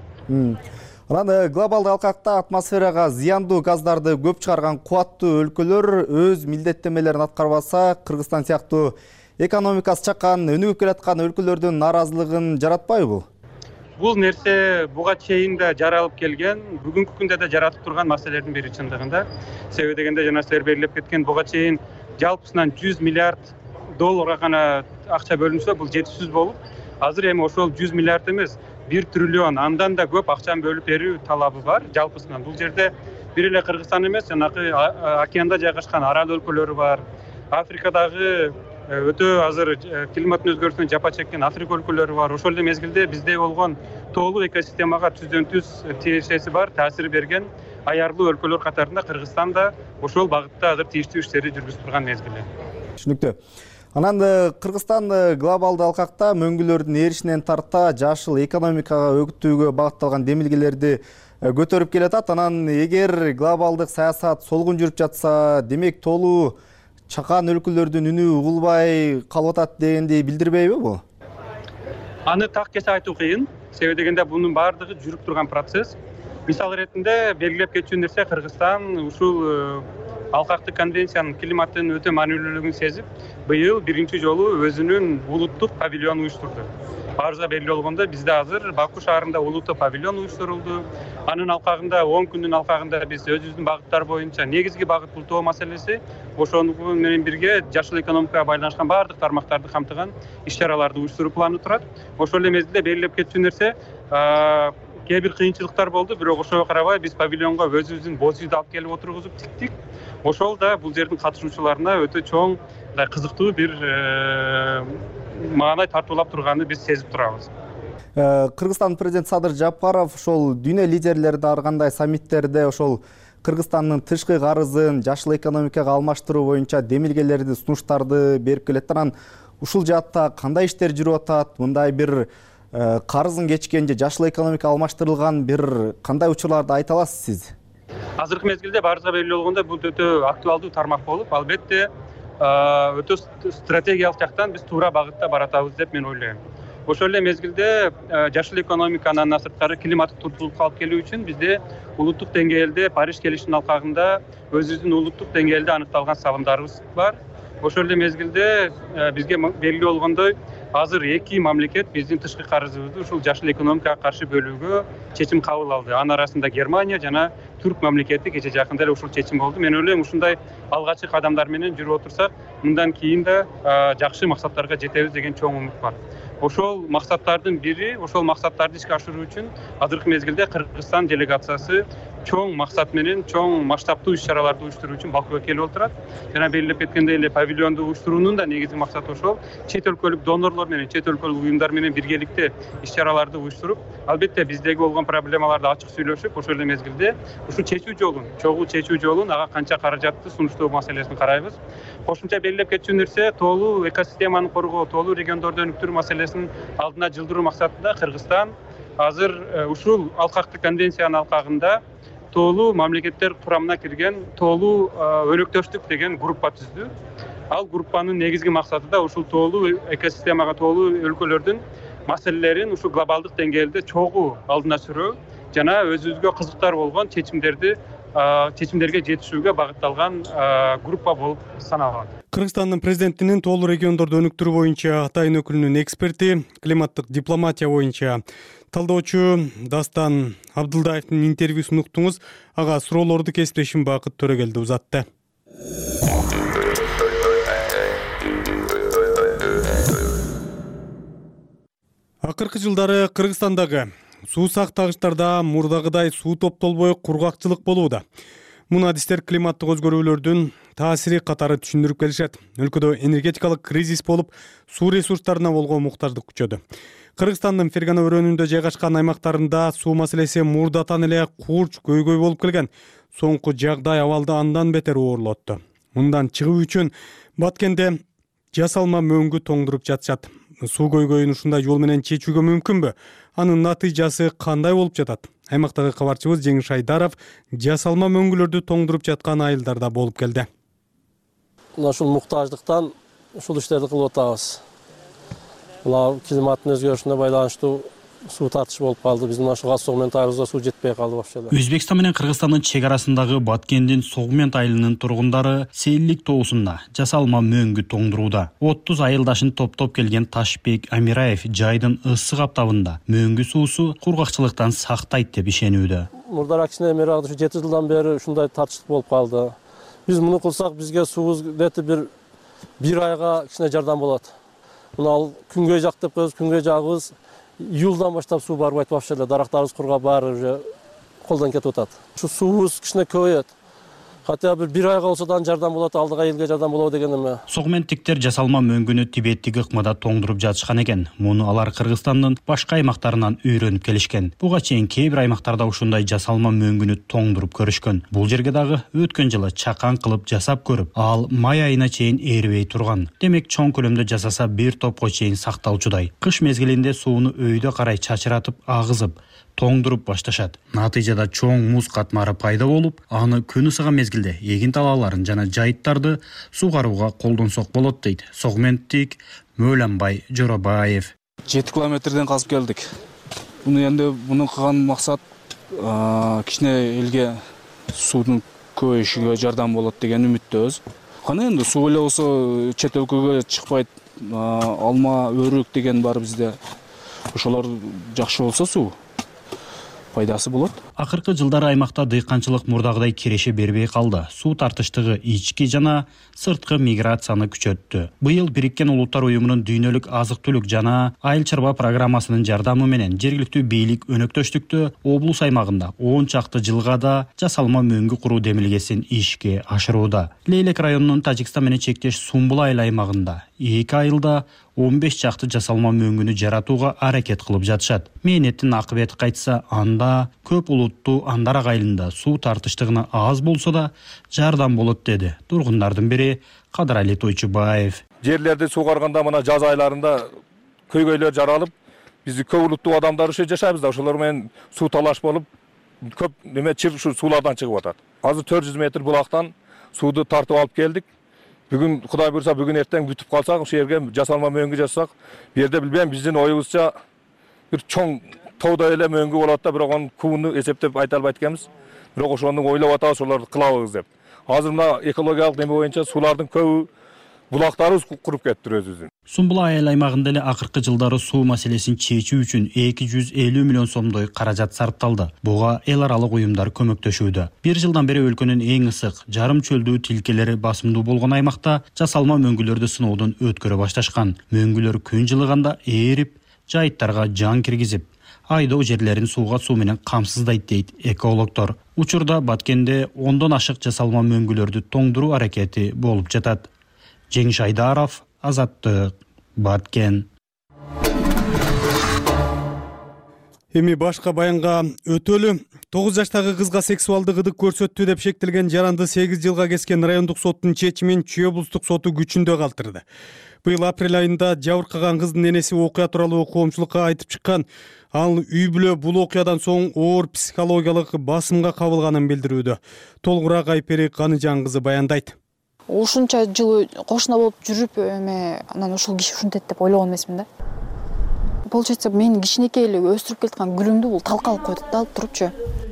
Анан глобалдык алкакта атмосферага зыяндуу газдарды көп чыгарган кубаттуу өлкөлөр өз милдеттенмелерин аткарбаса, Кыргызстан сыяктуу экономикасы чакан, өнүгүп келаткан өлкөлөрдүн нааразылыгын жаратпайбы бул? Бул нерсе буга чейин да жаралып келген, бүгүнкү күндө да жаратып турган маселелердин бири чындыгында. Себеби дегенде жана силер белгилеп кеткен, буга чейин жалпысынан жүз миллиард долларга гана акча бөлүнсө, бул жетишсиз болуп, азыр эми ошол жүз миллиард эмес, бир триллион, андан да көп акчаны бөлүп берүү талабы бар жалпысынан. Бул жерде бир эле Кыргызстан эмес, жанагы океанда жайгашкан арал өлкөлөрү бар. Африкадагы өтө азыр климаттын өзгөрүүсүнөн жапа чеккен Африка өлкөлөрү бар. Ошол эле мезгилде бизде болгон тоолуу экосистемага түздөн түз тиешеси бар, таасир берген аярлуу өлкөлөр катарында Кыргызстан да ошол багытта азыр тийиштүү иштерди жүргүзүп турган мезгили. Түшүнүктүү. Анан Кыргызстан глобалдык алкакта мөңгүлөрдүн эришинен тарта жашыл экономикага өгүттүүгө багытталган демилгелерди көтөрүп келатат. Анан эгер глобалдык саясат солгун жүрүп жатса, демек тоолуу чакан өлкөлөрдүн үнү угулбай калып атат дегенди билдирбейби бул? Аны так кесе айтуу кыйын. Себеби дегенде бунун баардыгы жүрүп турган процесс. Мисал иретинде белгилеп кетчү нерсе, Кыргызстан ушул алкактык конвенциянын климаттын өтө маанилүүлүгүн сезип, быйыл биринчи жолу өзүнүн улуттук павильонун уюштурду. Баарыбызга белгилүү болгондой, бизде азыр Баку шаарында улуттук павильон уюштурулду. Анын алкагында он күндүн алкагында биз өзүбүздүн багыттар боюнча негизги багыт бул тоо маселеси, ошону менен бирге жашыл экономикага байланышкан баардык тармактарды камтыган иш-чараларды уюштуруу планы турат. Ошол эле мезгилде белгилеп кетчү нерсе, кээ бир кыйынчылыктар болду, бирок ошого карабай биз павильонго өзүбүздүн боз үйдү алып келип отургузуп тиктик. Ошол да бул жердин катышуучуларына өтө чоң, кызыктуу бир маанай тартуулап турганын биз сезип турабыз. Кыргызстан президенти Садыр Жапаров ошол дүйнө лидерлерди ар кандай саммиттерде ошол Кыргызстандын тышкы карызын жашыл экономикага алмаштыруу боюнча демилгелерди, сунуштарды берип келет. Анан ушул жаатта кандай иштер жүрүп атат? Мындай бир карызын кечкен же жашыл экономика алмаштырылган бир кандай учурларды айта аласыз сиз? Азыркы мезгилде баарыбызга белгилүү болгондой, бул өтө актуалдуу тармак болуп, албетте өтө стратегиялык жактан биз туура багытта баратабыз деп мен ойлойм. ошол эле мезгилде жашыл экономиканы андан сырткары климаттык туруктуулукка алып келүү үчүн бизде улуттук деңгээлде Париж келишиминин алкагында өзүбүздүн улуттук деңгээлде аныкталган салымдарыбыз бар. Ошол эле мезгилде бизге белгилүү болгондой азыр эки мамлекет биздин тышкы карызыбызды ушул жашыл экономикага каршы бөлүүгө чечим кабыл алды. Анын арасында Германия жана Түрк мамлекети кече жакында эле ушул чечим болду. Мен ойлойм, ушундай алгачкы кадамдар менен жүрүп отурсак, мындан кийин да жакшы максаттарга жетебиз деген чоң умут бар. Ошол максаттардын бири, ошол максаттарды ишке ашыруу үчүн азыркы мезгилде Кыргызстан делегациясы чоң максат менен чоң масштабтуу иш-чараларды уюштуруу үчүн Бакуга келип отурат. Жана белгилеп кеткендей эле павильонду уюштуруунун да негизги максаты ошол. Чет өлкөлүк донорлор менен, чет өлкөлүк уюмдар менен биргеликте иш-чараларды уюштуруп, албетте биздеги болгон проблемаларды ачык сүйлөшүп, ошол эле мезгилде ушу чечүү жолун, чогуу чечүү жолун, ага канча каражатты сунуштоо маселесин карайбыз. Кошумча белгилеп кетчү нерсе, тоолуу экосистеманы коргоо, тоолуу региондорду өнүктүрүү маселесин алдына жылдыруу максатында Кыргызстан азыр ушул алкактык конвенциянын алкагында тоолуу мамлекеттер курамына кирген тоолуу өнөктөштүк деген группа түздү. Ал группанын негизги максаты да ушул тоолуу экосистемага, тоолуу өлкөлөрдүн маселелерин ушул глобалдык деңгээлде чогуу алдына сүрөө жана өзүбүзгө кызыктар болгон чечимдерди чечимдерге жетишүүгө багытталган группа болуп саналат. Кыргызстандын президентинин тоолуу региондорду өнүктүрүү боюнча атайын өкүлүнүн эксперти, климаттык дипломатия боюнча талдоочу Дастан Абдылдаевдин интервьюсун уктуңуз. Ага суроолорду кесиптешим Бакыт Төрөгелди узатты. Акыркы жылдары Кыргызстандагы суу сактагычтарда мурдагыдай суу топтолбой кургакчылык болууда. Муну адистер климаттык өзгөрүүлөрдүн таасири катары түшүндүрүп келишет. Өлкөдө энергетикалык кризис болуп, суу ресурстарына болгон муктаждык күчөдү. Кыргызстандын Фергана өрөөнүндө жайгашкан аймактарында суу маселеси мурдатан эле курч көйгөй болуп келген. Соңку жагдай абалды андан бетер оорлотту. Мындан чыгуу үчүн Баткенде жасалма мөңгү тоңдуруп жатышат. Суу көйгөйүн ушундай жол менен чечүүгө мүмкүнбү? Анын натыйжасы кандай болуп жатат? Аймактагы кабарчыбыз Жеңиш Айдаров жасалма мөңгүлөрдү тоңдуруп жаткан айылдарда болуп келди. Ушул муктаждыктан ушул иштерди кылып атабыз. Мына климаттын өзгөрүшүнө байланыштуу суу тартыш болуп калды. Биздин ошо газ Согмент айылыбызда суу жетпей калды вообще. Өзбекстан менен Кыргызстандын чек арасындагы Баткендин Согмент айылынын тургундары Селлик тоосунда жасалма мөңгү тоңдурууда. отуз айылдашын топтоп келген Ташбек Амираев жайдын ысык аптабында мөңгү суусу кургакчылыктан сактайт деп ишенүүдө. Мурдараак кичине эмерак ушу жети жылдан бери ушундай тартыштык болуп калды. Биз муну кылсак бизге суубуз дети бир бир айга кичине жардам болот. Мына күнгөй жак деп коебуз, күнгөй жагыбыз июлдан баштап суу барбайт вообще эле, дарактарыбыз кургап баары уже колдон кетип атат. Ушу суубуз кичине көбөйөт. Хотя бир бир айга болсо да жардам болот, алдыга элге жардам болобу деген эме. Согменттиктер жасалма мөңгүнү Тибеттик ыкмада тоңдуруп жатышкан экен. Муну алар Кыргызстандын башка аймактарынан үйрөнүп келишкен. Буга чейин кээ бир аймактарда ушундай жасалма мөңгүнү тоңдуруп көрүшкөн. Бул жерге дагы өткөн жылы чакан кылып жасап көрүп, ал май айына чейин эрибей турган. Демек чоң көлөмдө жасаса бир топко чейин сакталчудай. Кыш мезгилинде сууну өйдө карай чачыратып, агызып, тоңдуруп башташат. Натыйжада чоң муз катмары пайда болуп, аны күн ысыган мезгилде эгин талааларын жана жайыттарды суугарууга колдонсок болот дейт Согменттик Мөөлөнбай Жоробаев. жети километрден казып келдик. Муну энди муну кылган максат кичине элге суунун көбөйүшүгө жардам болот деген үмүттөбүз. Кана энди суу эле болсо чет өлкөгө чыкпайт, алма, өрүк деген бар бизде. Ошолор жакшы болсо суу пайдасы болот. Акыркы жылдары аймакта дыйканчылык мурдагыдай киреше бербей калды. Суу тартыштыгы ички жана сырткы миграцияны күчөттү. Быйыл Бириккен Улуттар уюмунун дүйнөлүк азык-түлүк жана айыл чарба программасынын жардамы менен жергиликтүү бийлик өнөктөштүктө облус аймагында он чакты жылгада жасалма мөңгү куруу демилгесин ишке ашырууда. Лейлек районунун Тажикстан менен чектеш Сумбул айыл аймагында эки айылда он беш чакты жасалма мөңгүнү жаратууга аракет кылып жатышат. Мээнеттин акыбети кайтса, анда көп улуттуу андар агайылында суу тартыштыгына аз болсо да жардам болот деди тургундардын бири Кадырали Тойчубаев. Жерлерди суугарганда мына жаз айларында көйгөйлөр жаралып, биз көп улуттуу адамдар ушу жашайбыз да, ошолор менен суу талаш болуп, көп неме чыр ушу суулардан чыгып атат. Азыр төрт жүз метр булактан сууду тартып алып келдик. бүгүн Кудай буйруса бүгүн эртең бүтүп калсак, ошол жерге жасалма мөңгү жасасак, бу жерде билбейм биздин оюбузча бир чоң тоодой эле мөңгү болот да, бирок анын кубуну эсептеп айта албайт экенбиз. Бирок ошону ойлоп атабыз, ошолорду кылабыз деп. Азыр мына экологиялык неме боюнча суулардын көбү булактарыбыз куруп кетиптир өзүбүздүн. Сумбул айыл аймагында эле акыркы жылдары суу маселесин чечүү үчүн эки жүз элүү миллион сомдой каражат сарпталды. Буга эл аралык уюмдар көмөктөшүүдө. Бир жылдан бери өлкөнүн эң ысык, жарым чөлдүү тилкелери басымдуу болгон аймакта жасалма мөңгүлөрдү сыноодон өткөрө башташкан. Мөңгүлөр күн жылыганда ээрип, жайыттарга жан киргизип, айдоо жерлерин сууга суу менен камсыздайт дейт экологдор. Учурда Баткенде ондон ашык жасалма мөңгүлөрдү тоңдуруу аракети болуп жатат. Жеңиш Айдаров, Азаттык, Баткен. Эми башка баянга өтөлү. тогуз жаштагы кызга сексуалдык ыдык көрсөттү деп шектелген жаранды сегиз жылга кескен райондук соттун чечимин Чүй облустук соту күчүндө калтырды. Быйыл апрель айында жабыркаган кыздын энеси окуя тууралуу коомчулукка айтып чыккан. Ал үй бүлө бул окуядан соң оор психологиялык басымга кабылганын билдирүүдө. Толугураак Айпери Каныжан кызы баяндайт. Ушунча жыл кошуна болуп жүрүп, эме анан ушул киши ушинтет деп ойлогон эмесмин да. Получается, мен кичинекей эле өстүрүп келаткан гүлүмдү бул талкалап койду да, алып турупчу.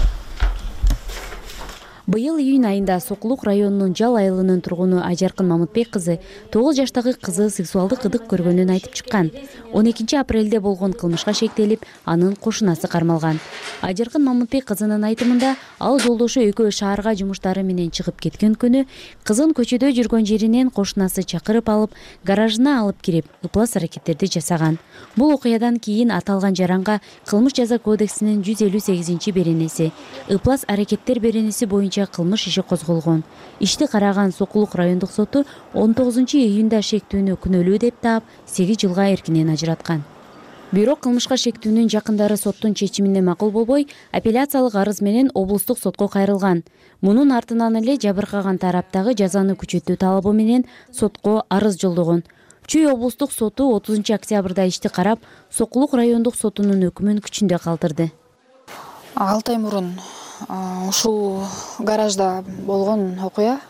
Быйыл июнь айында Сокулук районунун Жал айылынын тургуну Ажаркын Мамытбек кызы тогуз жаштагы кызы сексуалдык ыдык көргөнүн айтып чыккан. он экинчи апрелде болгон кылмышка шектелип, анын кошунасы кармалган. Ажаркын Мамытбек кызынын айтымында, ал жолдошу экөө шаарга жумуштары менен чыгып кеткен күнү кызын көчөдө жүргөн жеринен кошунасы чакырып алып, гаражына алып кирип, ыплас аракеттерди жасаган. Бул окуядан кийин аталган жаранга Кылмыш жаза кодексинин жүз элүү сегизинчи беренеси, ыплас аракеттер беренеси боюнча кылмыш иши козголгон. Ишти караган Сокулук райондук соту он тогузунчу июнда шектүүнү күнөөлүү деп таап, сегиз жылга эркинен ажыраткан. Бирок кылмышка шектүүнүн жакындары соттун чечимине макул болбой, апелляциялык арыз менен облустук сотко кайрылган. Мунун артынан эле жабыркаган тараптагы жазаны күчөтүү талабы менен сотко арыз жолдогон. Чүй облустук соту отузунчу октябрда ишти карап, Сокулук райондук сотунун өкүмүн күчүндө калтырды. алты ай мурун ушул гаражда болгон окуя.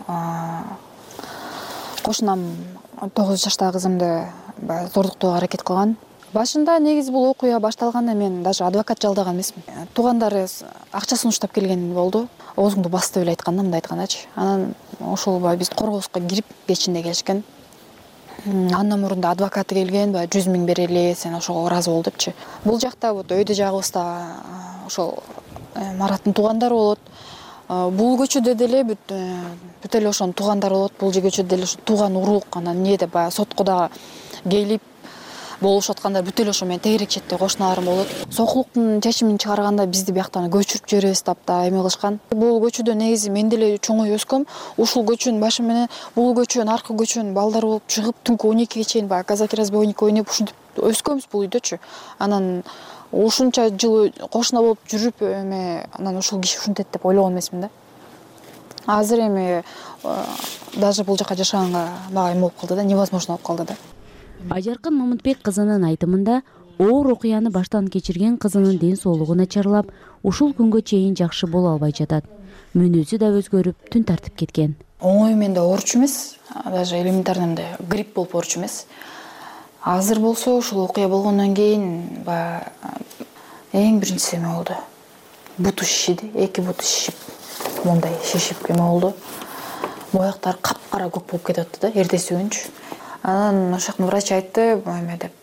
Кошунам тогуз жаштагы кызымды зордуктоого аракет кылган. Башында негизи бул окуя башталганда мен даже адвокат жалдаган эмесмин. Туугандары акчасын уштап келген болду. Оозуңду бас деп эле айтканда, мындай айткандачы. Анан ошол биз коргооско кирип кечинде келишкен. Андан мурун да адвокаты келген, жүз миң берели, сен ошого ыраазы бол депчи. Бул жакта вот өйдө жагыбызда ошол Мараттын туугандары болот. Бул көчөдө деле бүт эле ошонун туугандары болот. Бул көчөдө деле тууган урук, анан эмнеде баягы сотко да келип болушуп аткандар бүт эле ошо менен тегерек четте кошуналарым болот. Сокулуктун чечимин чыгарганда бизди бияктан көчүрүп жиберебиз деп да эме кылышкан. Бул көчөдө негизи мен деле чоңой өскөм. Ушул көчөнүн башы менен бул көчөнүн аркы көчөнүн балдары болуп чыгып түнкү он экиге чейин баягы казаки разбой ойнойт ушинтип өскөнбүз бул үйдөчү. Анан ушунча жыл кошуна болуп жүрүп, эме анан ушул киши ушинтет деп ойлогон эмесмин да. Азыр эми даже бул жака жашаганга мага эме болуп калды да, невозможно болуп калды да. Ажаркын Мамытбек кызынын айтымында, оор окуяны баштан кечирген кызынын ден соолугу начарлап, ушул күнгө чейин жакшы боло албай жатат. Мүнөзү да өзгөрүп, түн тартып кеткен. Оңой менде оорчу эмес, даже элементарный грипп болуп оорчу эмес. Азыр болсо ушул окуя болгондон кийин баягы эң биринчиси эме болду. Буту шишиди, эки буту шишип, мондай шишип эме болду. Бояктар капкара көк болуп кетип атты да, эртеси күнчү. Анан ошол врач айтты, эме деп.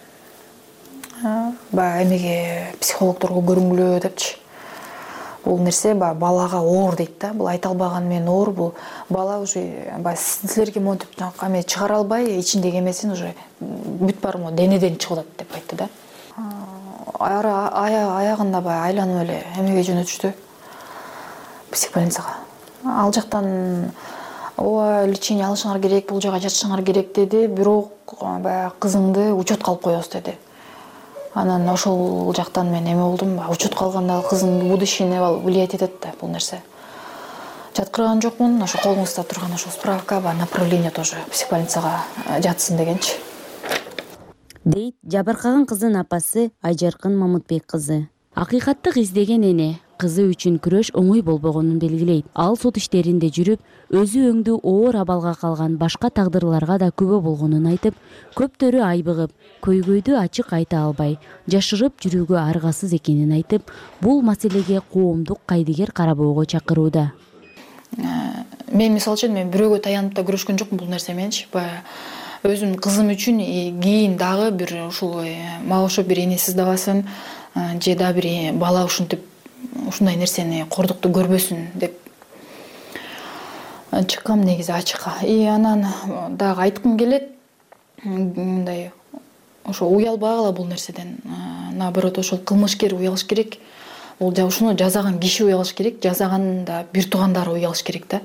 Баягы эмеге психологдорго көрүнгүлө депчи. Бул нерсе баягы балага оор дейт да. Бул айта албаган менен оор, бул бала уже баягы силерге монтип эме чыгара албай, ичиндеги эмесин уже бүт баары денеден чыгып атат деп айтты да. Аягында баягы айланып эле эмеге жөнөтүштү. Психбольницага. Ал жактан ооба лечение алышыңар керек, бул жака жатышыңар керек деди, бирок баягы кызыңды учетко алып коебуз деди. Анан ошол жактан мен эме болдум, учетко алганда кыздын будущийне влиять этет да бул нерсе. Жаткырган жокмун, ошо колуңузда турган ошол справка, направление тоже психбольницага жатсын дегенчи. Дейт жабыркаган кыздын апасы Ажаркын Мамытбек кызы. Акыйкаттык издеген эне, кызы үчүн күрөш оңой болбогонун белгилейт. Ал сот иштеринде жүрүп, өзү өңдүү оор абалга калган башка тагдырларга да күбө болгонун айтып, көптөрү айбыгып, көйгөйдү ачык айта албай, жашырып жүрүүгө аргасыз экенин айтып, бул маселеге коомдук кайдыгер карабоого чакырууда. Мен мисалы үчүн мен бирөөгө таянып да күрөшкөн жокмун бул нерсе менчи. Баягы өзүмдүн кызым үчүн кийин дагы бир ушул мага окшоп бир эне сыздабасын, же да бир бала ушинтип ушундай нерсени кордукту көрбөсүн деп чыккам негизи ачыкка. И анан дагы айткым келет, мындай ошо уялбагыла бул нерседен. Наоборот, ошол кылмышкер уялыш керек. Бул ушуну жасаган киши уялыш керек, жасаганда бир туугандары уялыш керек да.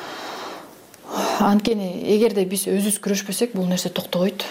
Анткени эгерде биз өзүбүз күрөшпөсөк, бул нерсе токтобойт.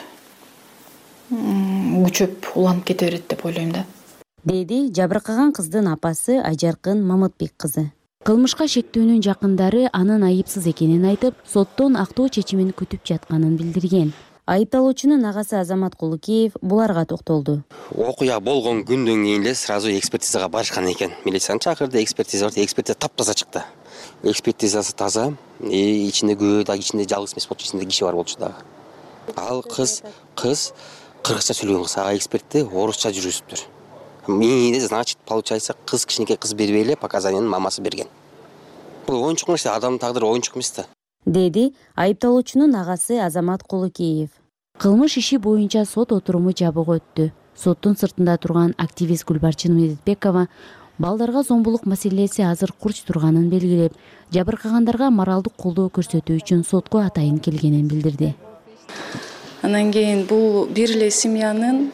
Күчөп уланып кете берет деп ойлойм да. Деди жабыркаган кыздын апасы Айжаркын Мамытбек кызы. Кылмышка шектүүнүн жакындары анын айыпсыз экенин айтып, соттон актоо чечимин күтүп жатканын билдирген. Айыпталуучунун агасы Азамат Кулукеев буларга токтолду. Окуя болгон күндөн кийин эле сразу экспертизага барышкан экен. Милицияны чакырды, экспертиза бар, экспертиза таптаза чыкты. Экспертизасы таза, ичинде күбө да, ичинде жалгыз эмес болчу, ичинде киши бар болчу дагы. Ал кыз, кыз кыргызча сүйлөгөн кыз, ага экспертти орусча жүргүзүптүр. Мени, значит, получается, кыз кичинекей кыз бербей эле показанияны мамасы берген. Бул оюнчук эмес, адамдын тагдыры оюнчук эмес да. Деди айыпталуучунун агасы Азамат Кулукеев. Кылмыш иши боюнча сот отуруму жабык өттү. Соттун сыртында турган активист Гүлбарчын Медетбекова балдарга зомбулук маселеси азыр курч турганын белгилеп, жабыркагандарга моралдык колдоо көрсөтүү үчүн сотко атайын келгенин билдирди. Анан кийин бул бир эле семьянын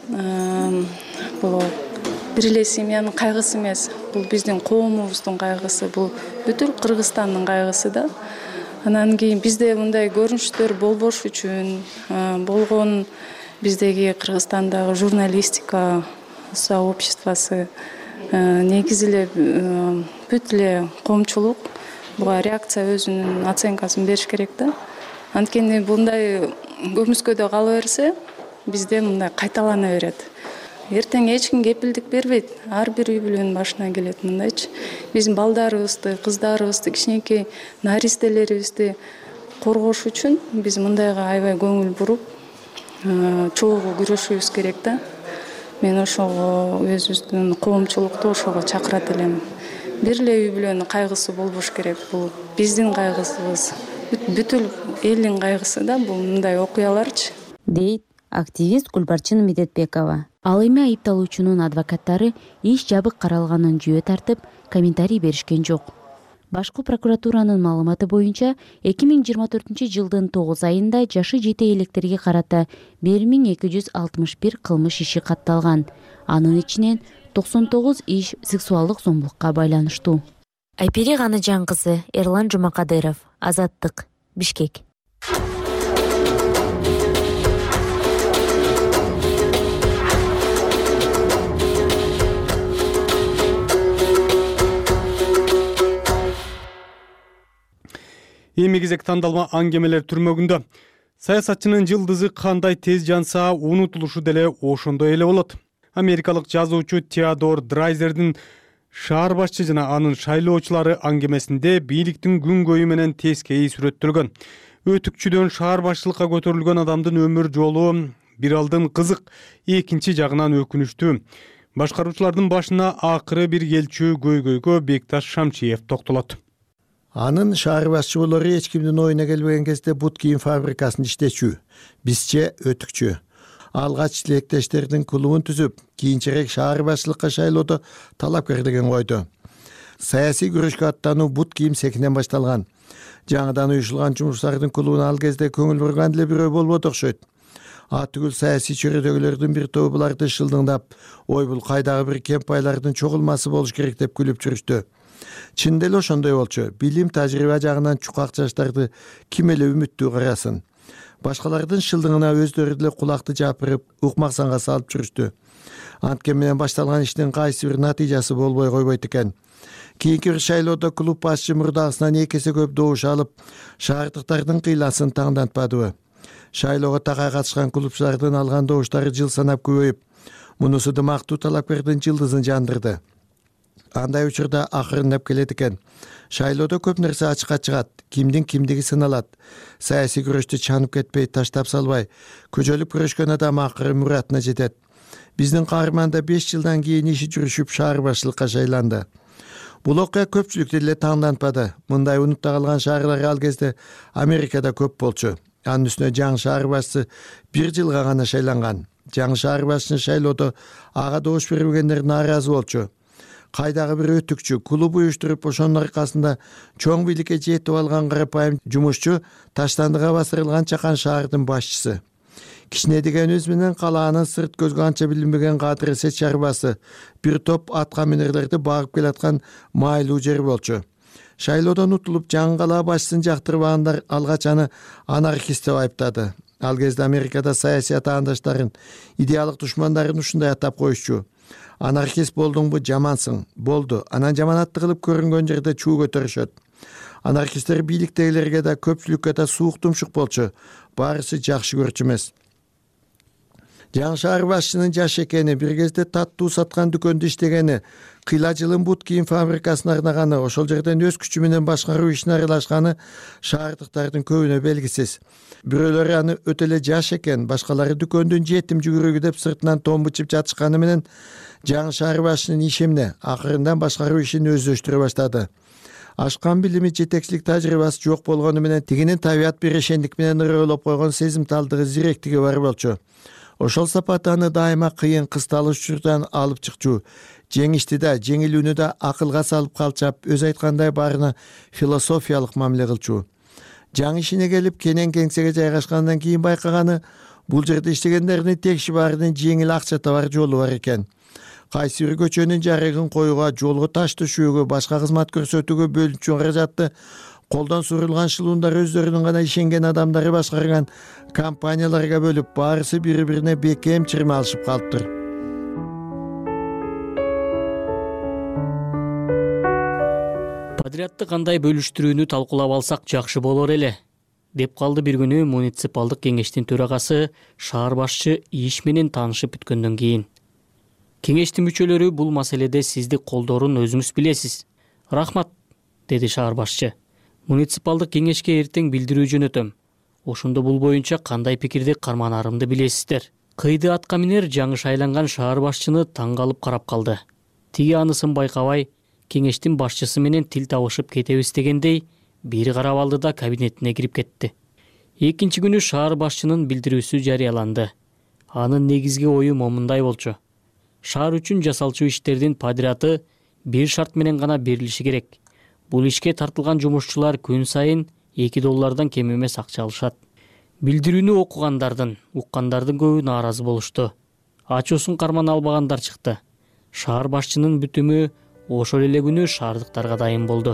бул бир эле семьянын кайгысы эмес, бул биздин коомубуздун кайгысы, бул бүтүн Кыргызстандын кайгысы да. Анан кийин бизде мындай көрүнүштөр болбош үчүн болгон биздеги Кыргызстандагы журналистика сообществосы негизи эле бүт эле коомчулук буга реакция өзүнүн оценкасын бериш керек да. Анткени мындай көмүскөдө кала берсе, бизде мындай кайталана берет. Эртең эч ким кепилдик бербейт. Ар бир үй бүлөнүн башына келет мындайчы. Биздин балдарыбызды, кыздарыбызды, кичинекей наристелерибизди коргош үчүн биз мындайга аябай көңүл буруп, чогуу күрөшүбүз керек да. Мен ошого өзүбүздүн коомчулукту ошого чакырат элем. Бир эле үй бүлөнүн кайгысы болбош керек. Бул биздин кайгысыбыз, бүтүн элдин кайгысы да, бул мындай окуяларчы. Дейт активист Гүлбарчын Медетбекова. Ал эми айыпталуучунун адвокаттары иш жабык каралганын жүйө тартып, комментарий беришкен жок. Башкы прокуратуранын маалыматы боюнча эки миң жыйырма төртүнчү жылдын тогуз айында жашы жете электерге карата бир миң эки жүз алтымыш бир кылмыш иши катталган. Анын ичинен токсон тогуз иш сексуалдык зомбулукка байланыштуу. Айпери Ганычан кызы, Эрлан Жумакадыров, Азаттык, Бишкек. Эми кезек тандалма аңгемелер түрмөгүндө. Саясатчынын жылдызы кандай тез жанса, унутулушу деле ошондой эле болот. Америкалык жазуучу Теодор Драйзердин шаар башчы жана анын шайлоочулары аңгемесинде бийликтин күнгөйү менен тескейи сүрөттөлгөн. Өтүкчүдөн шаар башчылыкка көтөрүлгөн адамдын өмүр жолу бир алдын кызык, экинчи жагынан өкүнүчтүү. Башкаруучулардын башына акыры бир келчү көйгөйгө Бекташ Шамчиев токтолот. Анын шаар башчы болору эч кимдин оюна келбеген кезде бут кийим фабрикасында иштечү, бизче өтүкчү. Алгач тилектештердин клубун түзүп, кийинчерээк шаар башчылыкка шайлоодо талапкер деген койду. Саясий күрөшкө аттануу бут кийим секинен башталган. Жаңыдан уюшулган жумуштардын клубуна ал кезде көңүл бурган деле бирөө болбоду окшойт. Атүгүл саясий чөйрөдөгүлөрдүн бир тобу буларды шылдыңдап, ой бул кайдагы бир кемп байлардын чогулмасы болуш керек деп күлүп жүрүштү. Чындап эле ошондой болчу. Билим, тажрыйба жагынан чукак жаштарды ким эле үмүттүү карасын. Башкалардын шылдыңына өздөрү деле кулакты жапырып, укмаксанга салып жүрүштү. Анткени менен башталган иштин кайсы бир натыйжасы болбой койбойт экен. Кийинки бир шайлоодо клуб башчы мурдагысынан эки эсе көп добуш алып, шаардыктардын кыйласын таңдантпадыбы. Шайлоого такай катышкан клубчулардын алган добуштары жыл санап көбөйүп, мунусу дымактуу талапкердин жылдызын жандырды. андай учурда акырындап келет экен. Шайлоодо көп нерсе ачыкка чыгат, кимдин кимдиги сыналат. Саясий күрөштү чанып кетпей, таштап салбай, көчөлүп күрөшкөн адам акыры муратына жетет. Биздин каарман да беш жылдан кийин иши жүрүшүп шаар башчылыкка шайланды. Бул окуя көпчүлүктү эле таңдантпады. Мындай унутта калган шаарлар ал кезде Америкада көп болчу. Анын үстүнө жаңы шаар башчысы бир жылга гана шайланган. Жаңы шаар башчысын шайлоодо ага добуш бербегендер нааразы болчу. Кайдагы бир өтүкчү клуб уюштуруп, ошонун аркасында чоң бийликке жетип алган карапайым жумушчу таштандыга басырылган чакан шаардын башчысы. Кичине дегенибиз менен калаанын сырт көзгө анча билинбеген кадыр эсет чарбасы, бир топ атка минерлерди багып келаткан майлуу жер болчу. Шайлоодон утулуп жаңы калаа башчысын жактырбагандар алгач аны анархист деп айыптады. Ал кезде Америкада саясий атаандаштарын, идеалдык душмандарын ушундай атап коюшчу. Анархист болдуңбу, жамансың. Болду. Анан жаманатты кылып көрүнгөн жерде чуу көтөрүшөт. Анархисттер бийликтегилерге да көпчүлүккө да суук тумшук болчу. Баарысы жакшы көрчү эмес. Жаңы шаар башчынын жаш экени, бир кезде таттуу саткан дүкөндө иштегени, кыйла жылын бут кийим фабрикасына арнаганы, ошол жерден өз күчү менен башкаруу ишине аралашканы шаардыктардын көбүнө белгисиз. Бирөөлөрү аны өтө эле жаш экен, башкалары дүкөндүн жетим жүгүрүгү деп сыртынан томбучуп жатышканы менен жаңы шаар башчынын иши эмне? Акырындан башкаруу ишин өздөштүрө баштады. Ашкан билими, жетекчилик тажрыйбасы жок болгону менен тигинин табият бирешендик менен ырыөлоп койгон сезимталдыгы, зиректиги бар болчу. Ошол сапаты аны дайыма кыйын, кысталыш учурдан алып чыкчу. Жеңишти да, жеңилүүнү да акылга салып калчап, өз айткандай баарына философиялык мамиле кылчу. Жаңы ишине келип, кенен кеңсеге жайгашкандан кийин байкаганы, бул жерде иштегендердин текши баарынын жеңил акча табар жолу бар экен. Кайсы бир көчөнүн жарыгын коюуга, жолго таш төшүүгө, башка кызмат көрсөтүүгө бөлүнчү каражатты колдон сурулган шылуундар өздөрүнүн гана ишенген адамдары башкарган компанияларга бөлүп, баарысы бири-бирине бекем чырма алышып калыптыр. Подрядты кандай бөлүштүрүүнү талкуулап алсак жакшы болор эле, деп калды бир күнү муниципалдык кеңештин төрагасы шаар башчы иш менен таанышып бүткөндөн кийин. Кеңештин мүчөлөрү бул маселеде сизди колдоорун өзүңүз билесиз. Рахмат, деди шаар башчы. Муниципалдык кеңешке эртең билдирүү жөнөтөм. Ошондо бул боюнча кандай пикирди карманарымды билесиздер. Кыйды атка минер жаңы шайланган шаар башчыны таң калып карап калды. Тиги анысын байкабай, кеңештин башчысы менен тил табышып кетебиз дегендей, бир карап алды да кабинетине кирип кетти. Экинчи күнү шаар башчынын билдирүүсү жарыяланды. Анын негизги ою момундай болчу. Шаар үчүн жасалчу иштердин подряды бир шарт менен гана берилиши керек. Бул ишке тартылган жумушчулар күн сайын эки доллардан кем эмес акча алышат. Билдирүүнү окугандардын, уккандардын көбү нааразы болушту. Ачуусун кармана албагандар чыкты. Шаар башчынын бүтүмү ошол эле күнү шаардыктарга дайын болду.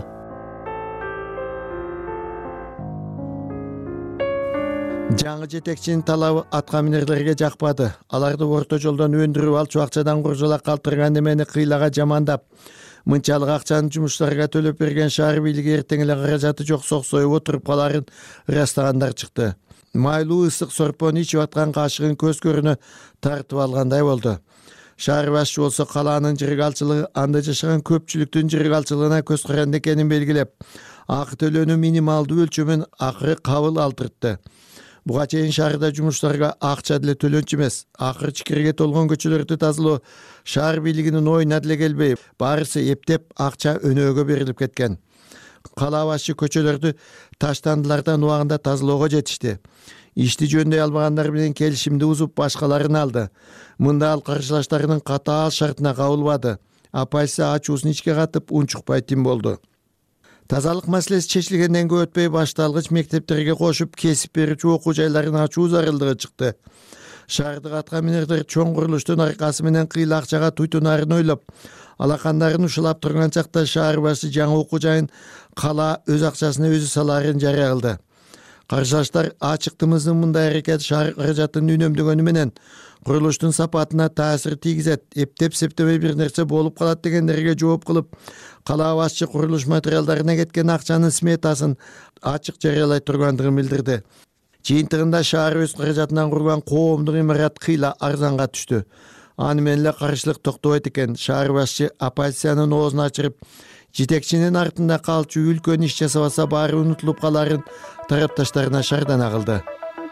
Жаңы жетекчинин талабы атка минерлерге жакпады. Аларды орто жолдон өндүрүп алчу акчадан куржала калтырган эмени кыйлага жамандап, мынчалык акчаны жумуштарга төлөп берген шаар бийлиги эртең эле каражаты жок соксоюп отуруп каларын ырастагандар чыкты. Майлуу ысык сорпону ичип аткан кашыгын көз көрүнө тартып алгандай болду. Шаар башчы болсо калаанын жыргалчылыгы анда жашаган көпчүлүктүн жыргалчылыгына көз каранды экенин белгилеп, акы төлөөнү минималдуу өлчөмүн акыры кабыл алдыртты. Буга чейин шаарда жумуштарга акча деле төлөнчү эмес, акыры чикирге толгон көчөлөрдү тазалоо шаар бийлигинин оюна деле келбей, баарысы эптеп акча өнөөгө берилип кеткен. Калаа башчы көчөлөрдү таштандылардан убагында тазалоого жетишти. Ишти жөндөй албагандар менен келишимди бузуп башкаларын алды. Мында ал каршылаштарынын катаал шартына кабылбады. Апайсы ачуусун ичке катып унчукпай тим болду. Тазалык маселеси чечилгенден көп өтпөй башталгыч мектептерге кошуп кесип берүүчү окуу жайларын ачуу зарылдыгы чыкты. Шаардык атка минерлер чоң курулуштун аркасы менен кыйла акчага туйтунаарын ойлоп, алакандарын ушулап турган чакта шаар башчы жаңы окуу жайын калаа өз акчасына өзү салаарын жарыя кылды. Каршылаштар ачыктымыздын мындай аракети шаар каражатын үнөмдөгөнү менен курулуштун сапатына таасир тийгизет, эптеп септебей бир нерсе болуп калат дегендерге жооп кылып, калаа башчы курулуш материалдарына кеткен акчанын сметасын ачык жарыялай тургандыгын билдирди. Жыйынтыгында шаар өз каражатынан курган коомдук имарат кыйла арзанга түштү. аны менен эле каршылык токтобойт экен. Шаар башчы оппозициянын оозун ачырып, жетекчинин артында калчу үлкөн иш жасабаса баары унутулуп каларын тарапташтарына шардана кылды.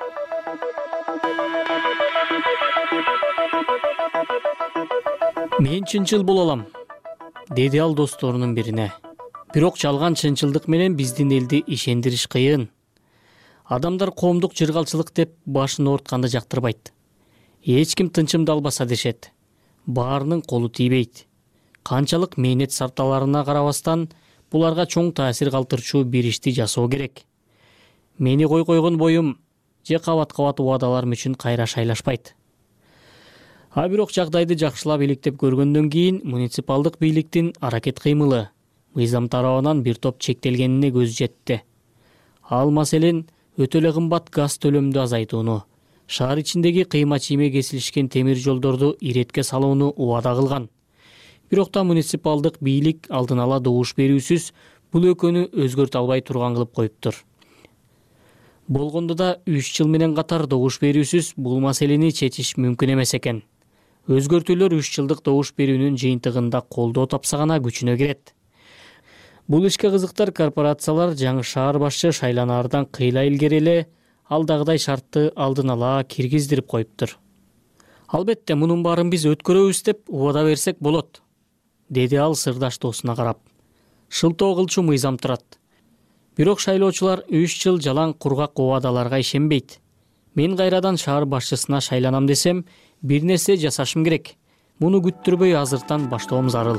Мен чынчыл боло алам, деди ал досторунун бирине. Бирок жалган чынчылдык менен биздин элди ишендириш кыйын. Адамдар коомдук жыргалчылык деп башын оорутканды жактырбайт. Эч ким тынчымды албаса дешет. Баарынын колу тийбейт. Канчалык мээнет сарталарына карабастан буларга чоң таасир калтырчу бир ишти жасоо керек. Мени кой койгон боюм же кабат-кабат убадаларым үчүн кайра шайлашпайт. А бирок жагдайды жакшылап иликтеп көргөндөн кийин муниципалдык бийликтин аракет кыймылы мыйзам тарабынан бир топ чектелгенине көз жетти. Ал маселен өтө эле кымбат газ төлөмдү азайтууну, шаар ичиндеги кыйма-чийме кесилишкен темир жолдорду иретке салууну убада кылган. Бирок та муниципалдык бийлик алдын ала добуш берүүсүз бул экөөнү өзгөртө албай турган кылып коюптур. Болгондо да үч жыл менен катар добуш берүүсүз бул маселени чечиш мүмкүн эмес экен. Өзгөртүүлөр үч жылдык добуш берүүнүн жыйынтыгында колдоо тапса гана күчүнө кирет. Бул ишке кызыктар корпорациялар жаңы шаар башчы шайланаардан кыйла илгери эле алдагыдай шартты алдын ала киргиздирип коюптур. Албетте мунун баарын биз өткөрөбүз деп убада берсек болот, деди ал сырдаш досуна карап. Шылтоо кылчу мыйзам турат. Бирок шайлоочулар үч жыл жалаң кургак убадаларга ишенбейт. Мен кайрадан шаар башчысына шайланам десем, бир нерсе жасашым керек. Муну күттүрбөй азыртан баштоом зарыл.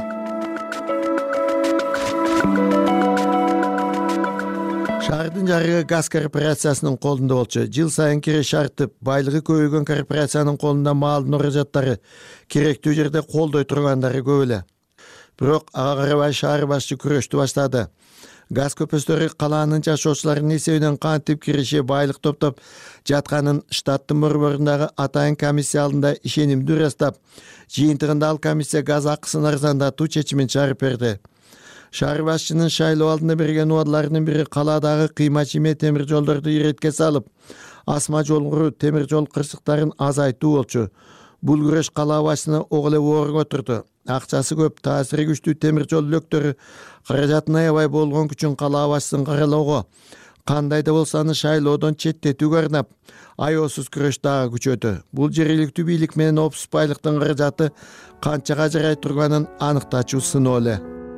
Шаардын жарыгы газ корпорациясынын колунда болчу. Жыл сайын киреш артып, байлыгы көбөйгөн корпорациянын колунда маалдын орожаттары керектүү жерде колдой тургандары көп эле. Бирок ага карабай шаар башчы күрөштү баштады. Газ көпөстөрү калаанын жашоочуларынын эсебинен кантип киреше байлык топтоп жатканын штаттын борборундагы атайын комиссия алдында ишенимдүү ырастап, жыйынтыгында ал комиссия газ акысын арзандатуу чечимин чыгарып берди. Шаар башчынын шайлоо алдында берген убадаларынын бири калаадагы кыйма-чийме темир жолдорду иретке салып, асма жол куруу, темир жол кырсыктарын азайтуу болчу. Бул күрөш кала башчысына ого эле орун отурду. Акчасы көп, таасири күчтүү темир жол лөктөрү каражатын аябай болгон үчүн кала башчысын каралоого, кандай да болсо аны шайлоодон четтетүүгө арнап, аеосуз күрөш дагы күчөдү. Бул жергиликтүү бийлик менен опсуз байлыктын каражаты канчага жарай турганын аныктачу сыноо эле.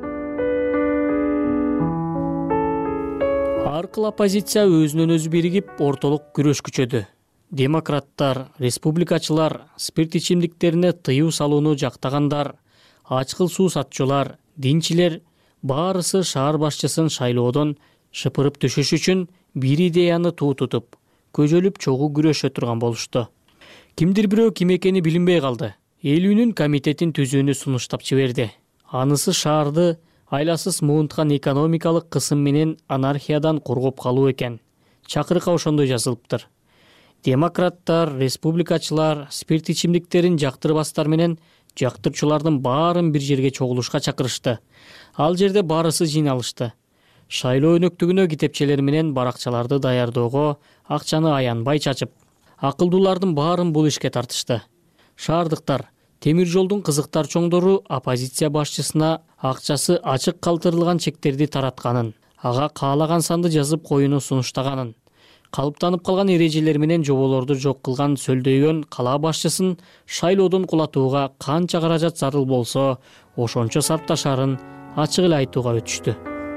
Аркылуу оппозиция өзүнөн өзү биригип ортолук күрөш күчөдү. Демократтар, республикачылар, спирт ичимдиктерине тыюу салууну жактагандар, ачкыл суу сатчулар, динчилер баарысы шаар башчысын шайлоодон шыпырып түшүш үчүн бир идеяны туу тутуп, көжөлүп чогуу күрөшө турган болушту. Кимдир бирөө ким экени билинбей калды. Элүүнүн комитетин түзүүнү сунуштап жиберди. Анысы шаарды айласыз муунткан экономикалык кысым менен анархиядан коргоп калуу экен. Чакырык ошондой жазылыптыр. Демократтар, республикачылар спирт ичимдиктерин жактырбастар менен жактырчулардын баарын бир жерге чогулушка чакырышты. Ал жерде баарысы жыйналышты. Шайлоо өнөктүгүнө китепчелер менен баракчаларды даярдоого акчаны аянбай чачып, акылдуулардын баарын бул ишке тартышты. Шаардыктар, темир жолдун кызыктар чоңдору оппозиция башчысына акчасы ачык калтырылган чектерди таратканын, ага каалаган санды жазып коюуну сунуштаганын, калыптанып калган эрежелер менен жоболорду жок кылган сөлдөйгөн кала башчысын шайлоодон кулатууга канча каражат зарыл болсо, ошончо сарпташарын ачык эле айтууга өтүштү.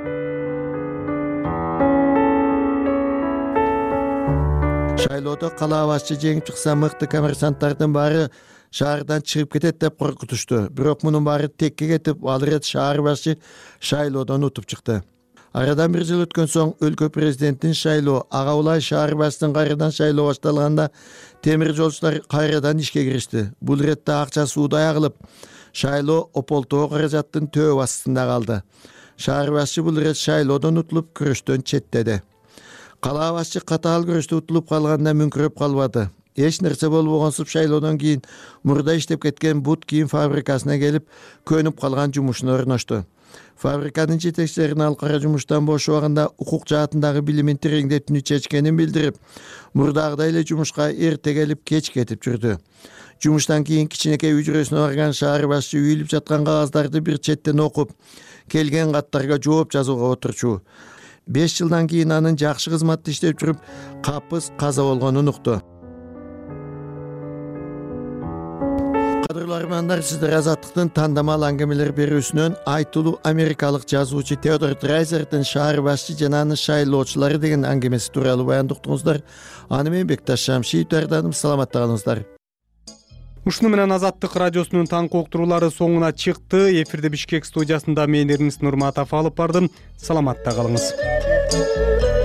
Шайлоодо кала башчы жеңип чыкса, мыкты коммерсанттардын баары шаардан чыгып кетет деп коркутушту. Бирок мунун баары текке кетип, ал ирет шаар башчы шайлоодон утуп чыкты. Арадан бир жыл өткөн соң өлкө президенттин шайлоо, ага улай шаар башчысынын кайрадан шайлоо башталганда темир жолчулар кайрадан ишке киришти. Бул иретте акча суудай агылып, шайлоо ополтоо каражаттын төө астында калды. Шаар башчы бул ирет шайлоодон утулуп, күрөштөн четтеди. Кала башчы катаал күрөштө утулуп калганда мүңкүрөп калбады. Эч нерсе болбогонсуп шайлоодон кийин мурда иштеп кеткен бут кийим фабрикасына келип, көнүп калган жумушуна орношту. Фабриканын жетекчилерин ал кара жумуштан бошобаганда укук жаатындагы билимин тереңдетүүнү чечкенин билдирип, мурдагыдай эле жумушка эрте келип, кеч кетип жүрдү. Жумуштан кийин кичинекей үчүрөсүнө барган шаар башчы үйүлүп жаткан кагаздарды бир четтен окуп, келген каттарга жооп жазууга отурчу. беш жылдан кийин анын жакшы кызматта иштеп жүрүп, капыс каза болгонун укту. Кадырлуу армандар, сиздер Азаттыктын тандамал аңгемелер берүүсүнөн айтылуу америкалык жазуучу Теодор Драйзердин «Шаар башчы жана анын шайлоочулары» деген аңгемеси тууралуу баяндуктуңуздар. Аны мен Бекташ Шамшиев даярдадым. Саламатта калыңыздар. Ушуну менен Азаттык радиосунун таңкы уктуруулары соңуна чыкты. Эфирде Бишкек студиясында мен Эрнис Нурматов алып бардым. Саламатта калыңыз.